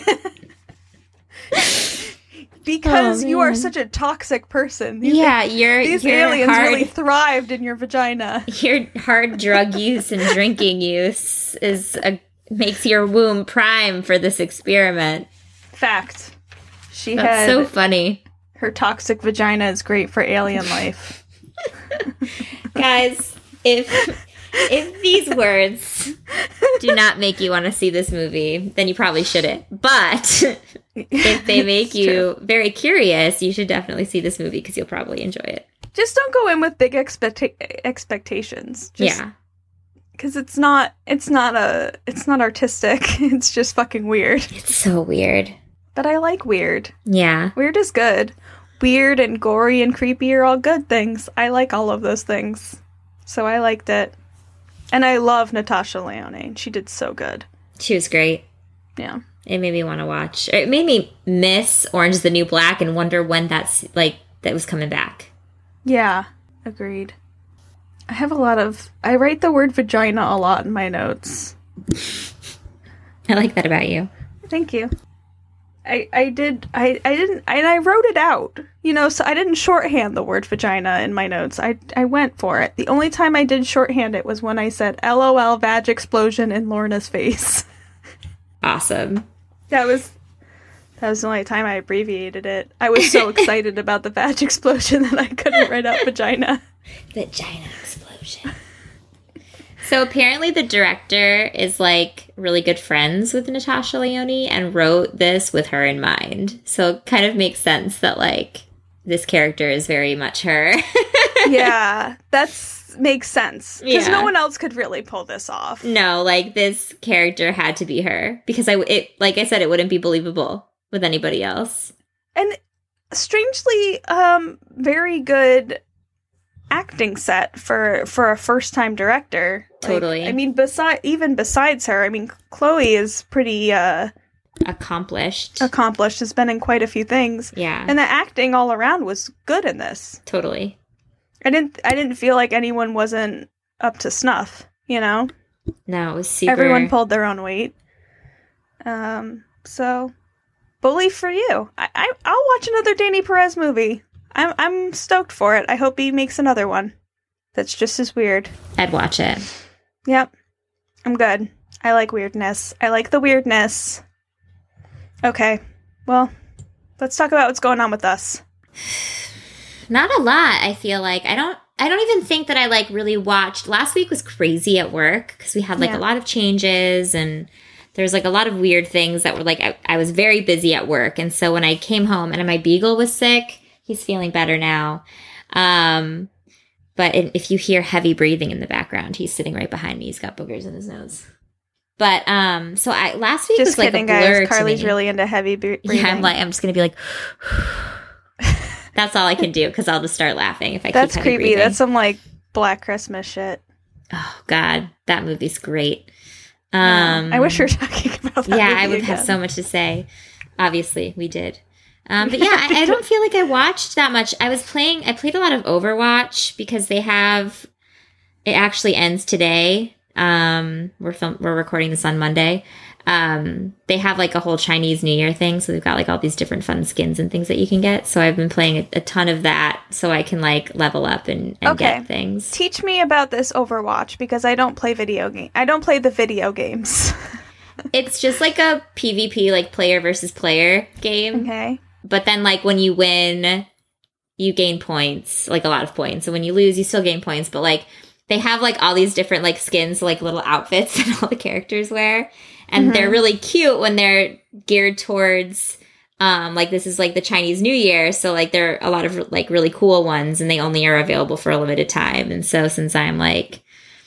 Because Oh, you are man. such a toxic person. These, Yeah, your these your aliens hard, really thrived in your vagina. your hard drug use and drinking use is a, makes your womb prime for this experiment. Fact. She That's had so funny. her toxic vagina is great for alien life. Guys, if if these words do not make you want to see this movie, then you probably shouldn't. But if they make It's you true. very curious, you should definitely see this movie because you'll probably enjoy it. Just don't go in with big expecta- expectations. Just, Yeah. because it's not it's not a it's not artistic. It's just fucking weird. It's so weird. But I like weird. Yeah. Weird is good. Weird and gory and creepy are all good things. I like all of those things. So I liked it. And I love Natasha Lyonne. She did so good. She was great. Yeah. It made me want to watch. It made me miss Orange is the New Black and wonder when that's like that was coming back. Yeah. Agreed. I have a lot of I write the word vagina a lot in my notes. I like that about you. Thank you. I, I did I, I didn't and I wrote it out. You know, so I didn't shorthand the word vagina in my notes. I I went for it. The only time I did shorthand it was when I said LOL vag explosion in Lorna's face. Awesome. That was that was the only time I abbreviated it. I was so excited about the vag explosion that I couldn't write out vagina. Vagina explosion. So apparently the director is like really good friends with Natasha Lyonne and wrote this with her in mind. So it kind of makes sense that like this character is very much her. Yeah, that's makes sense. Because Yeah. no one else could really pull this off. No, like this character had to be her because I it like I said it wouldn't be believable with anybody else. And strangely, um, very good acting set for for a first time director. Like, Totally. I mean, beside even besides her, I mean, Chloe is pretty uh, Accomplished. accomplished. Has been in quite a few things, Yeah. and the acting all around was good in this. Totally. I didn't I didn't feel like anyone wasn't up to snuff. You know, No, it was super. everyone pulled their own weight. Um, so bully for you. I, I I'll watch another Danny Perez movie. I'm I'm stoked for it. I hope he makes another one that's just as weird. I'd watch it. Yep. I'm good. I like weirdness. I like the weirdness. Okay. Well, let's talk about what's going on with us. Not a lot, I feel like. I don't I don't even think that I like really watched. Last week was crazy at work because we had like Yeah. a lot of changes and there's like a lot of weird things that were like I, I was very busy at work. And so when I came home and my beagle was sick, he's feeling better now. Um But if you hear heavy breathing in the background, he's sitting right behind me. He's got boogers in his nose. But um, so I last week Just was like kidding, a blur guys. to Carly's me. really into heavy bre- breathing. Yeah, I'm like I'm just gonna be like. That's all I can do because I'll just start laughing if I That's keep heavy creepy. breathing. That's some like Black Christmas shit. Oh God, that movie's great. Yeah. Um, I wish we were talking about that. yeah, movie I would again. have so much to say. Obviously, we did. Um, but yeah, I, I don't feel like I watched that much. I was playing. I played a lot of Overwatch because they have. It actually ends today. Um, we're film, we're recording this on Monday. Um, they have like a whole Chinese New Year thing, so they've got like all these different fun skins and things that you can get. So I've been playing a, a ton of that, so I can like level up and, and Okay. get things. Teach me about this Overwatch because I don't play video game. I don't play the video games. It's just like a PvP, like player versus player game. Okay. But then, like, when you win, you gain points, like a lot of points. And when you lose, you still gain points. But, like, they have, like, all these different, like, skins, like, little outfits that all the characters wear. And Mhm. they're really cute when they're geared towards, um, like, this is, like, the Chinese New Year. So, like, there are a lot of, like, really cool ones. And they only are available for a limited time. And so, since I'm, like,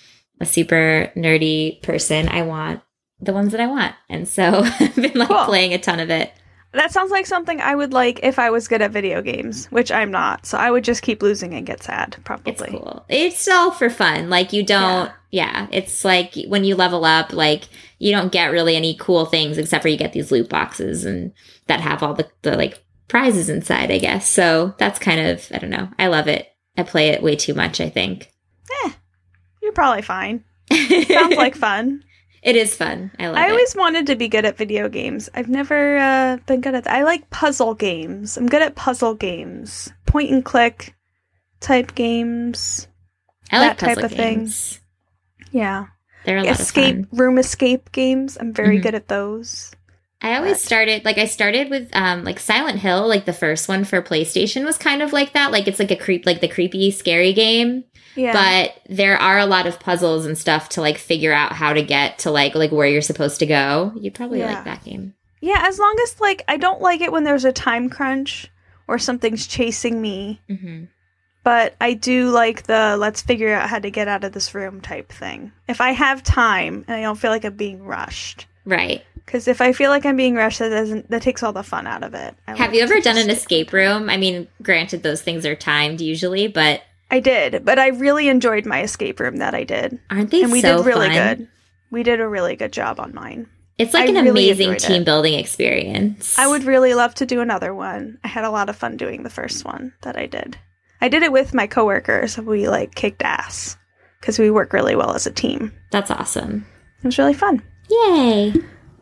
a super nerdy person, I want the ones that I want. And so, I've been, like, Cool. playing a ton of it. That sounds like something I would like if I was good at video games, which I'm not. So I would just keep losing and get sad, probably. It's cool. It's all for fun. Like you don't, yeah. It's like when you level up, like you don't get really any cool things except for you get these loot boxes and that have all the, the like prizes inside, I guess. So that's kind of, I don't know. I love it. I play it way too much, I think. Eh, you're probably fine. Sounds like fun. It is fun. I love I it. always wanted to be good at video games. I've never uh, been good at that. I like puzzle games. I'm good at puzzle games. Point and click type games. I like that type puzzle of thing. games. Yeah. They're a lot Escape, of fun. room escape games. I'm very Mhm. good at those. I always But- started like I started with um like Silent Hill, like the first one for PlayStation was kind of like that. Like it's like a creep like the creepy, scary game. Yeah. But there are a lot of puzzles and stuff to like figure out how to get to like like where you're supposed to go. You'd probably Yeah. like that game. yeah, as long as, like, I don't like it when there's a time crunch or something's chasing me. Mm-hmm. But I do like the let's figure out how to get out of this room type thing. If I have time and I don't feel like I'm being rushed. Right. Because if I feel like I'm being rushed, that doesn't that takes all the fun out of it. I Have like you to ever done just an stick escape with it. room? I mean, granted, those things are timed usually, but I did, but I really enjoyed my escape room that I did. aren't they And we so did really fun? good. We did a really good job on mine. It's like I an really amazing enjoyed team it. building experience. I would really love to do another one. I had a lot of fun doing the first one that I did. I did it with my coworkers. We like kicked ass because we work really well as a team. That's awesome. It was really fun. Yay.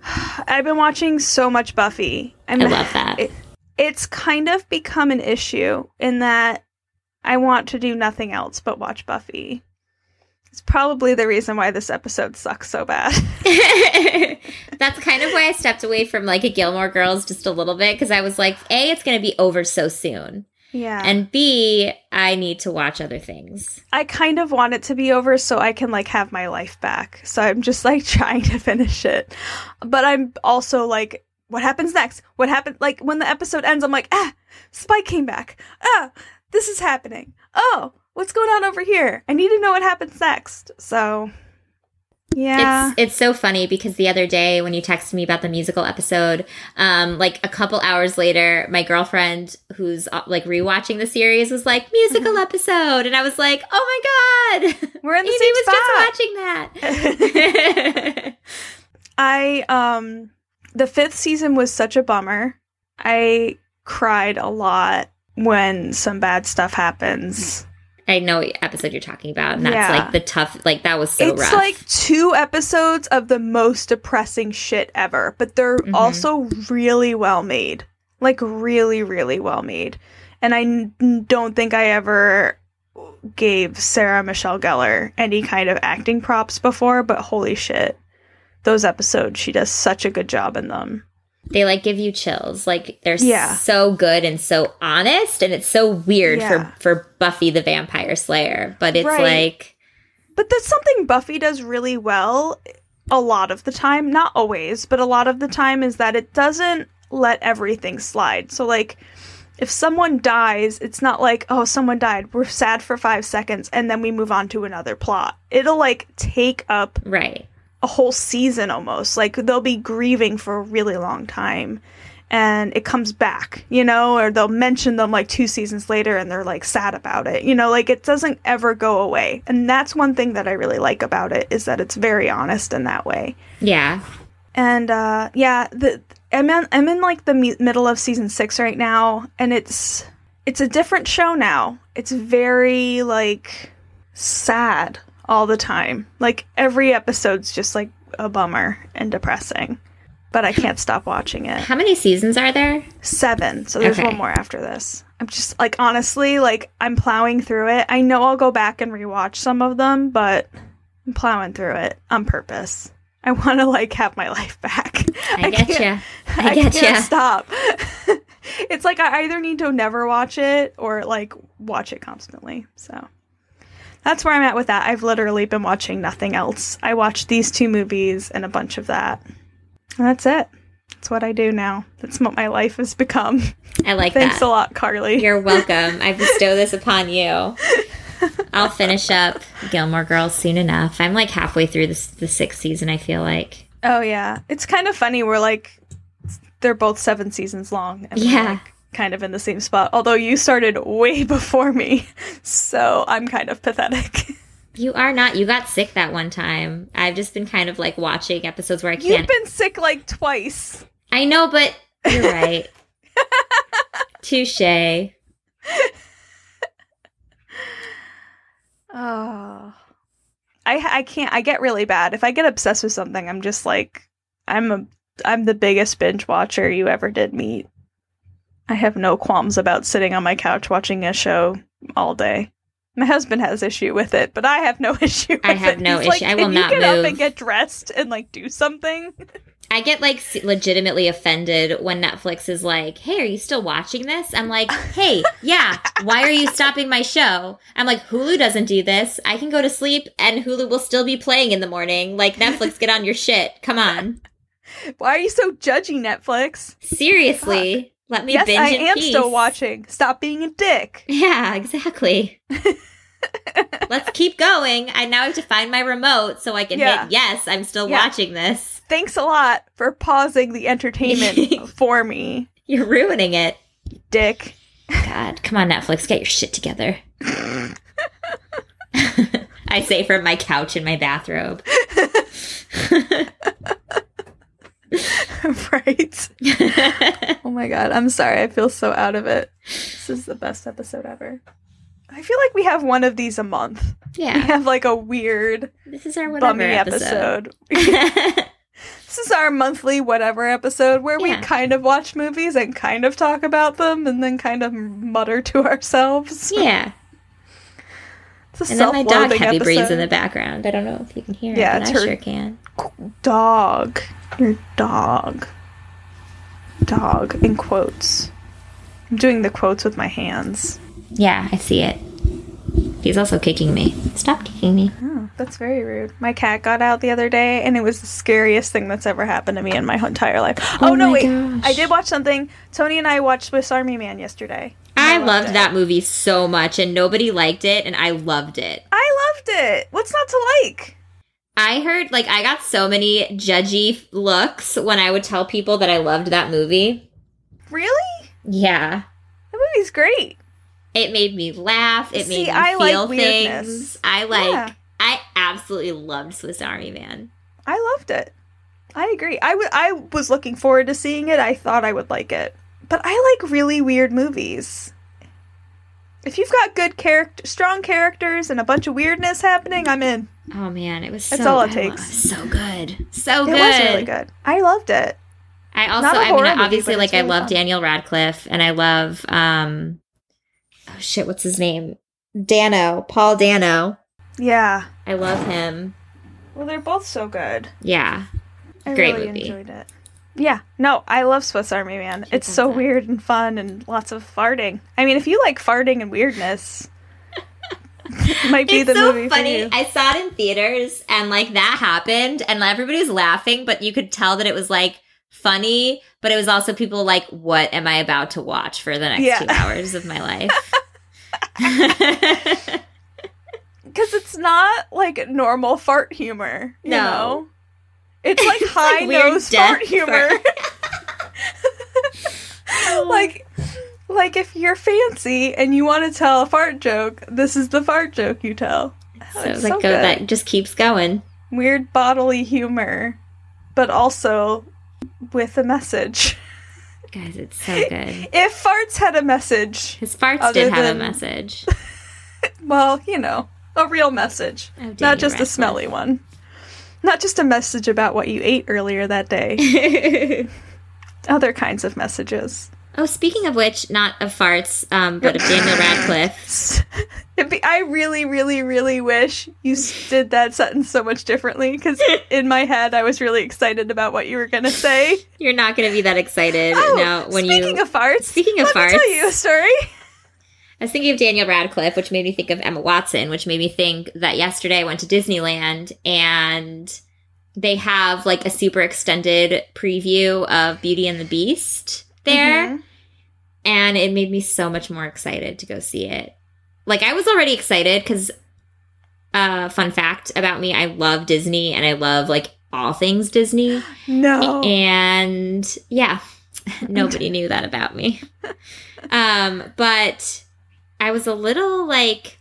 I've been watching so much Buffy. I'm, I love that. It, it's kind of become an issue in that I want to do nothing else but watch Buffy. It's probably the reason why this episode sucks so bad. That's kind of why I stepped away from like a Gilmore Girls just a little bit, because I was like, A, it's going to be over so soon. Yeah. And B, I need to watch other things. I kind of want it to be over so I can like have my life back. So I'm just like trying to finish it. But I'm also like, what happens next? What happened? Like when the episode ends, I'm like, ah, Spike came back. Ah, this is happening. Oh, what's going on over here? I need to know what happens next. So, yeah. It's it's so funny because the other day when you texted me about the musical episode, um, like a couple hours later, my girlfriend who's uh, like rewatching the series was like, musical episode. And I was like, oh my God. We're in the Amy was same spot. just watching that. I, um, the fifth season was such a bummer. I cried a lot when some bad stuff happens. I know what episode you're talking about, and that's Yeah. like the tough, like that was so it's rough. like two episodes of the most depressing shit ever, but they're Mhm. also really well made. Like really, really well made. And I n- don't think I ever gave Sarah Michelle Gellar any kind of acting props before, but holy shit. Those episodes, she does such a good job in them. They like give you chills. Like they're Yeah. so good and so honest, and it's so weird Yeah. for for Buffy the Vampire Slayer, but it's Right. like But that's something Buffy does really well a lot of the time. Not always, but a lot of the time is that it doesn't let everything slide. So, like, if someone dies, it's not like, oh, someone died. We're sad for five seconds, and then we move on to another plot. It'll, like, take up right. a whole season almost. Like, they'll be grieving for a really long time. And it comes back, you know, or they'll mention them like two seasons later and they're like sad about it. You know, like it doesn't ever go away. And that's one thing that I really like about it is that it's very honest in that way. Yeah. And uh, yeah, the I'm in, I'm in like the me- middle of season six right now, and it's it's a different show now. It's very like sad all the time. Like every episode's just like a bummer and depressing. But I can't stop watching it. How many seasons are there? Seven. So there's Okay. one more after this. I'm just like, honestly, like I'm plowing through it. I know I'll go back and rewatch some of them, but I'm plowing through it on purpose. I want to like have my life back. I can't- getcha. I I getcha. can't stop. It's like I either need to never watch it or like watch it constantly. So that's where I'm at with that. I've literally been watching nothing else. I watched these two movies and a bunch of that. And that's it. That's what I do now. That's what my life has become. I like Thanks that. a lot, Carly. You're welcome. I bestow this upon you. I'll finish up Gilmore Girls soon enough. I'm like halfway through this, the sixth season, I feel like. Oh, yeah. It's kind of funny. We're like, they're both seven seasons long. And we're, Yeah. like, kind of in the same spot. Although you started way before me. So I'm kind of pathetic. You are not. You got sick that one time. I've just been kind of like watching episodes where I You've can't. been sick like twice. I know, but you're right. Touche. Oh. I I can't. I get really bad. If I get obsessed with something, I'm just like, I'm a I'm the biggest binge watcher you ever did meet. I have no qualms about sitting on my couch watching a show all day. My husband has issue with it, but I have no issue with it. I have no He's like, issue. I will "Can you not get up move." and get dressed and like do something. I get like s- legitimately offended when Netflix is like, hey, are you still watching this? I'm like, hey, yeah, why are you stopping my show? I'm like, Hulu doesn't do this. I can go to sleep and Hulu will still be playing in the morning. Like, Netflix, get on your shit. Come on. Why are you so judgy, Netflix? Seriously. Let me Yes, binge I in am peace. still watching. Stop being a dick. Yeah, exactly. Let's keep going. I now have to find my remote so I can Yeah. hit yes, I'm still Yeah. watching this. Thanks a lot for pausing the entertainment for me, You're ruining it. dick. God, come on, Netflix, get your shit together. I say from my couch in my bathrobe. Right. Oh my god, I'm sorry. I feel so out of it. This is the best episode ever. I feel like we have one of these a month. We Yeah, have like a weird, this is our whatever bummy episode. episode. This is our monthly whatever episode where Yeah. we kind of watch movies and kind of talk about them and then kind of mutter to ourselves. Yeah. It's a And then my dog self-loathing heavy breathes episode. in the background. I don't know if you can hear Yeah, it, it's but I her- sure can. Dog. Your dog. Dog. In quotes. I'm doing the quotes with my hands. Yeah, I see it. He's also kicking me. Stop kicking me. Oh, that's very rude. My cat got out the other day, and it was the scariest thing that's ever happened to me in my entire life. Oh, Oh no, my wait. gosh. I did watch something. Tony and I watched Swiss Army Man yesterday. I loved loved it. that movie so much, and nobody liked it, and I loved it. I loved it. What's not to like? I heard, like, I got so many judgy looks when I would tell people that I loved that movie. Really? Yeah. That movie's great. It made me laugh. It See, made me I like feel weirdness. things. I like, Yeah. I absolutely loved Swiss Army Man. I loved it. I agree. I, w- I was looking forward to seeing it. I thought I would like it. But I like really weird movies. If you've got good character, strong characters and a bunch of weirdness happening, I'm in. Oh man, it was so That's all it I takes. lo- So good. So It good. was really good. I loved it. I also, Not a I mean, horror movie, obviously, but like, it's I really love fun. Daniel Radcliffe, and I love, um, oh shit, what's his name? Dano, Paul Dano. Yeah. I love him. Well, they're both so good. Yeah. I Great really movie. enjoyed it. Yeah. No, I love Swiss Army Man. She It's does so that. weird and fun and lots of farting. I mean, if you like farting and weirdness, it might be It's the so movie funny. for you. I saw it in theaters, and like that happened, and everybody was laughing, but you could tell that it was like funny, but it was also people like, what am I about to watch for the next Yeah. two hours of my life? Because it's not like normal fart humor, you No. know? It's like It's high like weird nose death fart humor. like, like if you're fancy and you want to tell a fart joke, this is the fart joke you tell. Oh, so it's it's like so go, good. that just keeps going. Weird bodily humor, but also with a message. Guys, it's so good. If farts had a message, His farts Other did have than- a message. well, you know, a real message. Oh, Daniel Not just a Radcliffe. smelly one. Not just a message about what you ate earlier that day. Other kinds of messages. Oh, speaking of which, not of farts, um, but of Daniel Radcliffe. It'd be- I really, really, really wish you s- did that sentence so much differently, because in my head I was really excited about what you were going to say. You're not going to be that excited Oh, now when speaking you. of farts, Speaking of let me farts. tell you a story. I was thinking of Daniel Radcliffe, which made me think of Emma Watson, which made me think that yesterday I went to Disneyland and they have like a super extended preview of Beauty and the Beast there. Mhm. And it made me so much more excited to go see it. Like, I was already excited because, uh, fun fact about me, I love Disney and I love like all things Disney. No. And yeah, nobody knew that about me. Um, but I was a little like,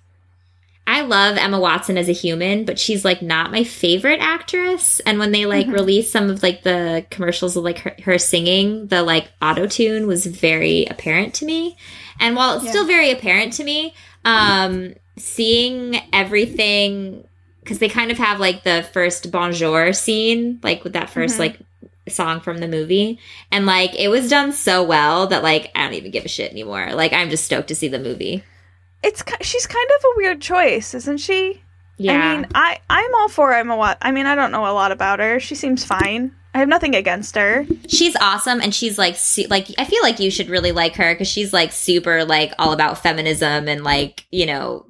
I love Emma Watson as a human, but she's like not my favorite actress. And when they like Mhm. released some of like the commercials of like her, her singing, the like auto tune was very apparent to me. And while it's Yeah. still very apparent to me, um, seeing everything, because they kind of have like the first bonjour scene, like with that first Mhm. like song from the movie, and like it was done so well that like I don't even give a shit anymore. Like I'm just stoked to see the movie. It's ki- she's kind of a weird choice, isn't she? Yeah, I mean, I I'm all for Emma Wat. I mean, I don't know a lot about her. She seems fine. I have nothing against her. she's awesome, and she's like su- like I feel like you should really like her because she's like super like all about feminism and like you know,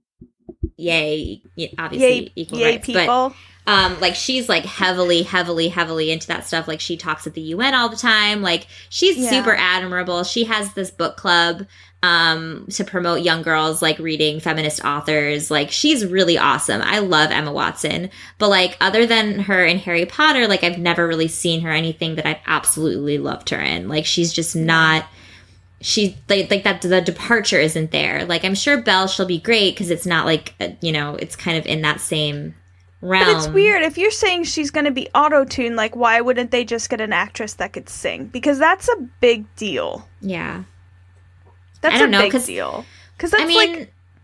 yay, y- obviously Yay, equal yay, rights, people. but um, like she's like heavily, heavily, heavily into that stuff. Like she talks at the U N all the time. Like she's Yeah. super admirable. She has this book club um to promote young girls like reading feminist authors. Like she's really awesome. I love Emma Watson. But like other than her in Harry Potter, like I've never really seen her anything that I've absolutely loved her in. Like she's just not she like, like that the departure isn't there. Like I'm sure Belle she'll be great because it's not like uh, you know, it's kind of in that same realm. But it's weird. If you're saying she's going to be auto-tuned, like, why wouldn't they just get an actress that could sing? Because that's a big deal. Yeah. That's I don't a know, big 'cause- deal. Because that's I mean, like,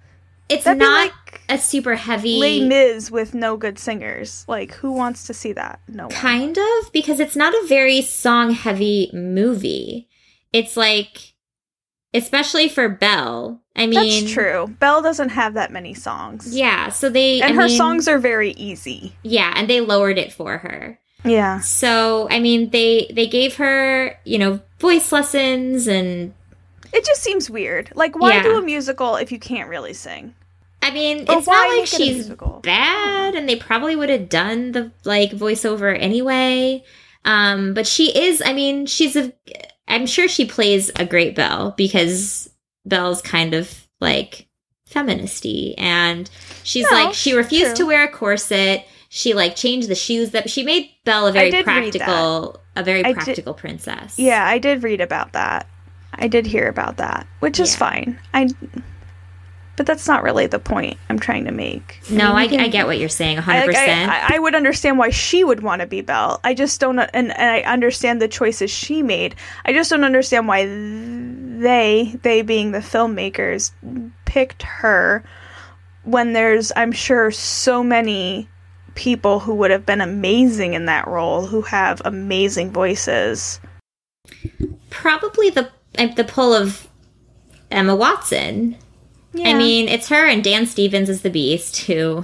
it's That'd be not like a super heavy... Les Mis with no good singers. Like, who wants to see that? No one. Kind of, because it's not a very song-heavy movie. It's like, especially for Belle. I mean... That's true. Belle doesn't have that many songs. Yeah, so they... And I her mean, songs are very easy. Yeah, and they lowered it for her. Yeah. So, I mean, they they gave her, you know, voice lessons and... It just seems weird. Like, why Yeah. do a musical if you can't really sing? I mean, Or it's why not like make it a she's musical? bad, and they probably would have done the, like, voiceover anyway. Um, but she is, I mean, she's a... I'm sure she plays a great Belle, because Belle's kind of, like, feministy. And she's, No, like, she refused true. to wear a corset. She, like, changed the shoes that... She made Belle a very did read practical... A very I did- practical princess. Yeah, I did read about that. I did hear about that, which is Yeah. fine. I, but that's not really the point I'm trying to make. No, I, mean, you I can- get what you're saying, one I, hundred like, percent. I, I would understand why she would want to be Belle. I just don't, and, and I understand the choices she made. I just don't understand why they, they being the filmmakers, picked her when there's, I'm sure, so many people who would have been amazing in that role, who have amazing voices. Probably the uh, the pull of Emma Watson. I Yeah. mean, it's her and Dan Stevens as the Beast, who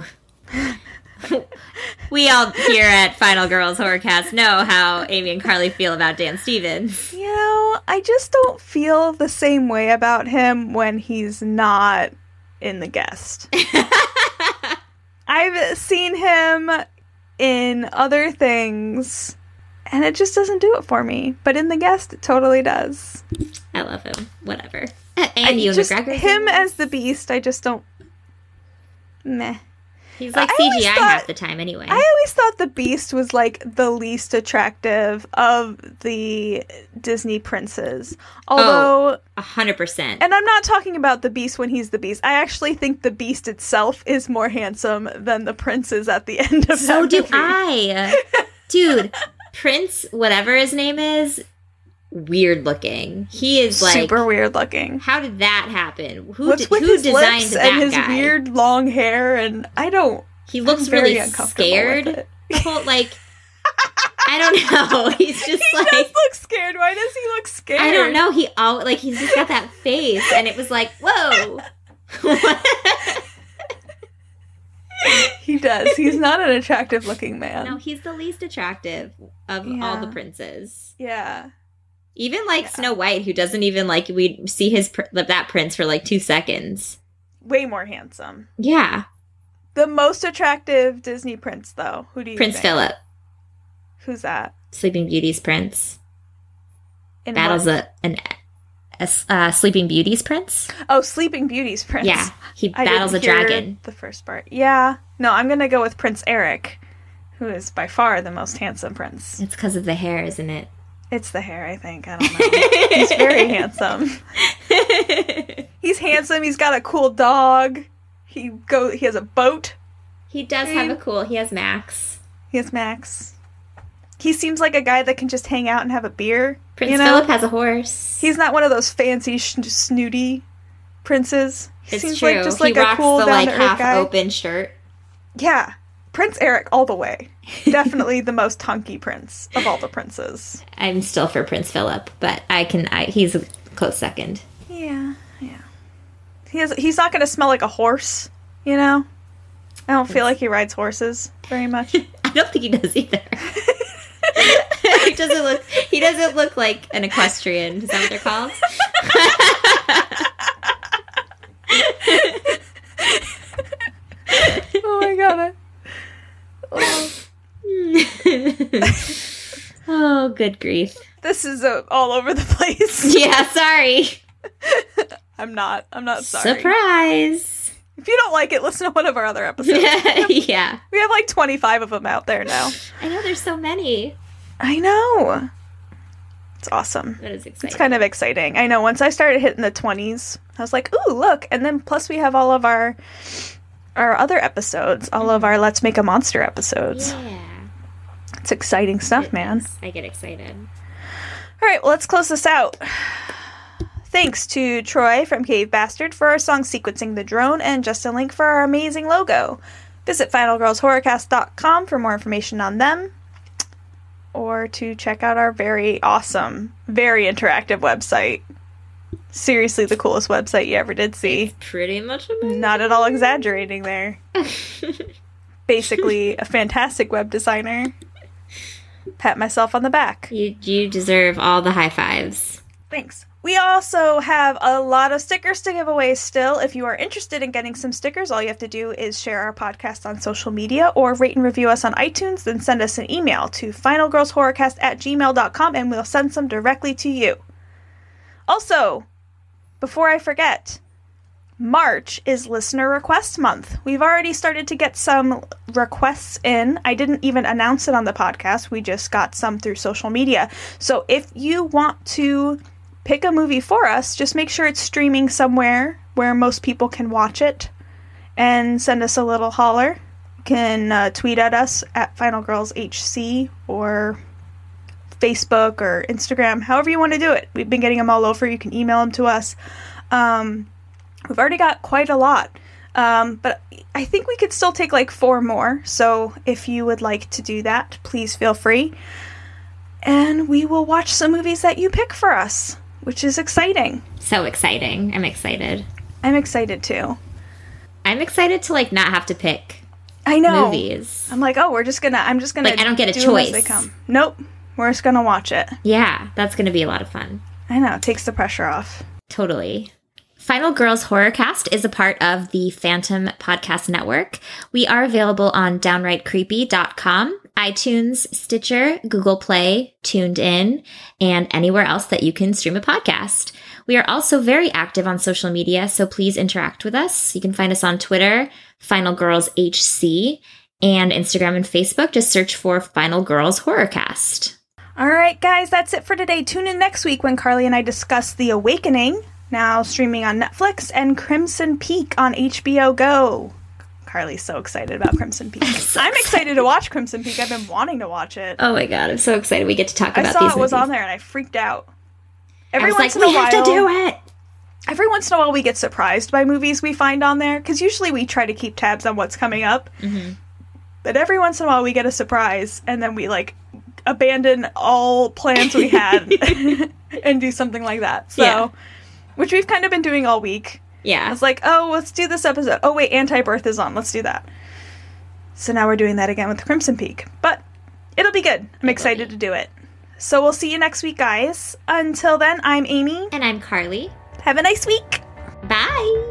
we all here at Final Girls Horrorcast know how Amy and Carly feel about Dan Stevens. You know, I just don't feel the same way about him when he's not in The Guest. I've seen him in other things, and it just doesn't do it for me. But in The Guest, it totally does. I love him. Whatever. And I Ewan just, McGregor. him as the Beast, I just don't... Meh. He's like I C G I always half thought- the time anyway. I always thought the Beast was like the least attractive of the Disney princes. Although, A hundred percent. and I'm not talking about the Beast when he's the Beast. I actually think the Beast itself is more handsome than the princes at the end of So that do movie. I. Dude, Prince, whatever his name is, weird looking. He is like Super weird looking. How did that happen? Who What's did, with who his designed lips that and his guy? weird long hair? And I don't. He looks I'm very really uncomfortable scared. with it. The whole like I don't know. He's just He like does look scared. Why does he look scared? I don't know. He all like he's just got that face, and it was like whoa. He does. He's not an attractive looking man. No, he's the least attractive of all Yeah. the princes. Yeah. Even like Yeah. Snow White, who doesn't even like we see his pr- that prince for like two seconds. Way more handsome. Yeah, The most attractive Disney prince, though. Who do you Prince think? Philip, Who's that? Sleeping Beauty's prince, In battles what? a an a, s- uh, Sleeping Beauty's prince. Oh, Sleeping Beauty's prince. Yeah, he I battles a didn't hear dragon. The first part. Yeah. No, I'm gonna go with Prince Eric, who is by far the most handsome prince. It's because of the hair, isn't it? It's the hair, I think. I don't know. He's very handsome. He's handsome. He's got a cool dog. He go. He has a boat. He does have a cool. He has Max. He has Max. He seems like a guy that can just hang out and have a beer. Prince you know? Philip has a horse. He's not one of those fancy, sh- snooty princes. He it's seems true. like just he like a rocks cool the down like to earth half guy. open shirt. Yeah, Prince Eric all the way. Definitely the most hunky prince of all the princes. I'm still for Prince Philip, but I can. I, he's a close second. Yeah, yeah. He has, he's not going to smell like a horse, you know? I don't feel like he rides horses very much. I don't think he does either. he doesn't look. He doesn't look like an equestrian. Is that what they're called? Oh my god. I- oh. Oh, good grief. This is uh, all over the place. Yeah, sorry. I'm not. I'm not sorry. Surprise. If you don't like it, listen to one of our other episodes. Yeah. We have like twenty-five of them out there now. I know there's so many. I know. It's awesome. That is exciting. It's kind of exciting. I know. Once I started hitting the twenties, I was like, ooh, look. And then plus we have all of our our other episodes, all of our Let's Make a Monster episodes. Yeah. It's exciting stuff, It man. is. I get excited. All right, well, let's close this out. Thanks to Troy from Cave Bastard for our song Sequencing the Drone, and Justin Link for our amazing logo. Visit final girls horror cast dot com for more information on them, or to check out our very awesome, very interactive website. Seriously, the coolest website you ever did see. It's pretty much amazing. Not at all exaggerating there. Basically, a fantastic web designer. Pat myself on the back. You, you deserve all the high fives. Thanks. We also have a lot of stickers to give away still. If you are interested in getting some stickers, all you have to do is share our podcast on social media or rate and review us on iTunes, then send us an email to final girls horror cast at gmail dot com and we'll send some directly to you. Also, before I forget, March is Listener Request Month. We've already started to get some requests in. I didn't even announce it on the podcast. We just got some through social media. So if you want to pick a movie for us, just make sure it's streaming somewhere where most people can watch it and send us a little holler. You can uh, tweet at us at Final Girls H C or Facebook or Instagram, however you want to do it. We've been getting them all over. You can email them to us. Um, we've already got quite a lot, um, but I think we could still take like four more. So if you would like to do that, please feel free. And we will watch some movies that you pick for us, which is exciting. So exciting. I'm excited. I'm excited too. I'm excited to like not have to pick I know. movies. I'm like, oh, we're just gonna, I'm just gonna Like, I don't get a do them as choice. they come. Nope. We're just gonna watch it. Yeah, that's going to be a lot of fun. I know. It takes the pressure off. Totally. Final Girls Horrorcast is a part of the Phantom Podcast Network. We are available on downright creepy dot com, iTunes, Stitcher, Google Play, Tuned In, and anywhere else that you can stream a podcast. We are also very active on social media, so please interact with us. You can find us on Twitter, Final Girls H C, and Instagram and Facebook. Just search for Final Girls Horrorcast. All right, guys, that's it for today. Tune in next week when Carly and I discuss The Awakening, now streaming on Netflix, and Crimson Peak on H B O Go. Carly's so excited about Crimson Peak. so I'm excited to watch Crimson Peak. I've been wanting to watch it. Oh my god, I'm so excited we get to talk I about saw these it was movies. on there and I freaked out. I Every was once like, in we a while, have to do it! Every once in a while we get surprised by movies we find on there, because usually we try to keep tabs on what's coming up. Mm-hmm. But every once in a while we get a surprise, and then we, like, abandon all plans we had and do something like that. So, Yeah. which we've kind of been doing all week. I Yeah. was like, oh, let's do this episode. Oh, wait, Anti-Birth is on. Let's do that. So now we're doing that again with Crimson Peak. But it'll be good. I'm excited to do it. So we'll see you next week, guys. Until then, I'm Amy. And I'm Carly. Have a nice week. Bye!